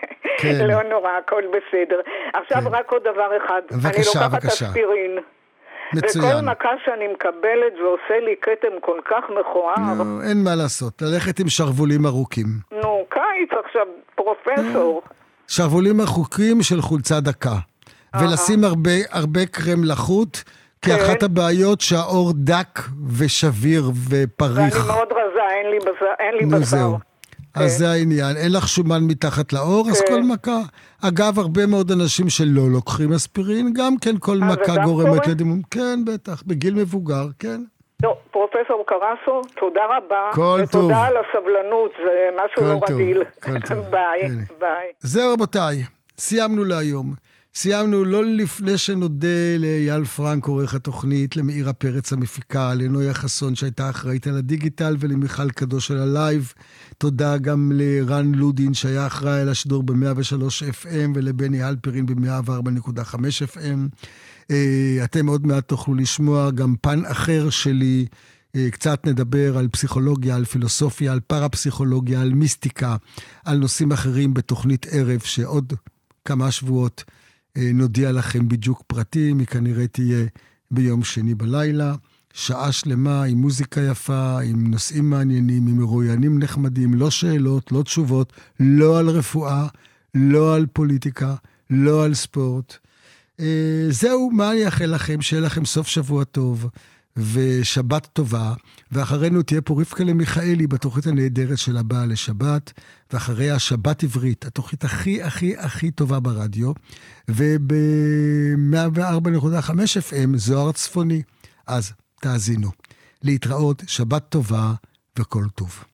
לא נורא, הכל בסדר. עכשיו רק עוד דבר אחד. אני לוקחת אספירין. מצוין. וכל מכה שאני מקבלת ועושה לי כתם כל כך מכוער. אין מה לעשות, ללכת עם שרבולים ארוכים. נו, קיץ עכשיו, פרופסור. שרבולים ארוכים של חולצה דקה. ולשים הרבה קרם לחוט, כי אחת הבעיות שהאור דק ושביר ופריך. ואני מאוד רזה, אין לי בשר. אז זה העניין, אין לך שומן מתחת לאור, אז כל מכה. אגב, הרבה מאוד אנשים שלא לוקחים אספירין, גם כן כל מכה גורמת לדימום. כן, בטח, בגיל מבוגר, כן. לא, פרופסור קרסו, תודה רבה. כל טוב. ותודה על הסבלנות, זה משהו לא רגיל. ביי. זהו רבותיי, סיימנו להיום. סיימנו לא לפני שנודה לאייל פרנק, עורך התוכנית, למאירה פרץ המפיקה, לנויה חסון שהייתה אחראית על הדיגיטל, ולמיכל קדוש על הלייב. תודה גם לרן לודין שהיה אחראי על השידור ב-103 FM, ולבני הלפרין ב-104.5 FM. אתם עוד מעט תוכלו לשמוע גם פן אחר שלי, קצת נדבר על פסיכולוגיה, על פילוסופיה, על פרפסיכולוגיה, על מיסטיקה, על נושאים אחרים בתוכנית ערב שעוד כמה שבועות נודיע לכם בדיוק פרטים, היא כנראה תהיה ביום שני בלילה, שעה שלמה עם מוזיקה יפה, עם נושאים מעניינים, עם מרואיינים נחמדים, לא שאלות, לא תשובות, לא על רפואה, לא על פוליטיקה, לא על ספורט. זהו, מה אני אאחל לכם? שיהיה לכם סוף שבוע טוב ושבת טובה, ואחרינו תהיה פה רבקה למיכאלי בתוכנית הנהדרת של הבאה לשבת, ואחריה שבת עברית, התוכנית הכי טובה ברדיו, וב-104.5 FM זוהר צפוני. אז תאזינו. להתראות, שבת טובה וכל טוב.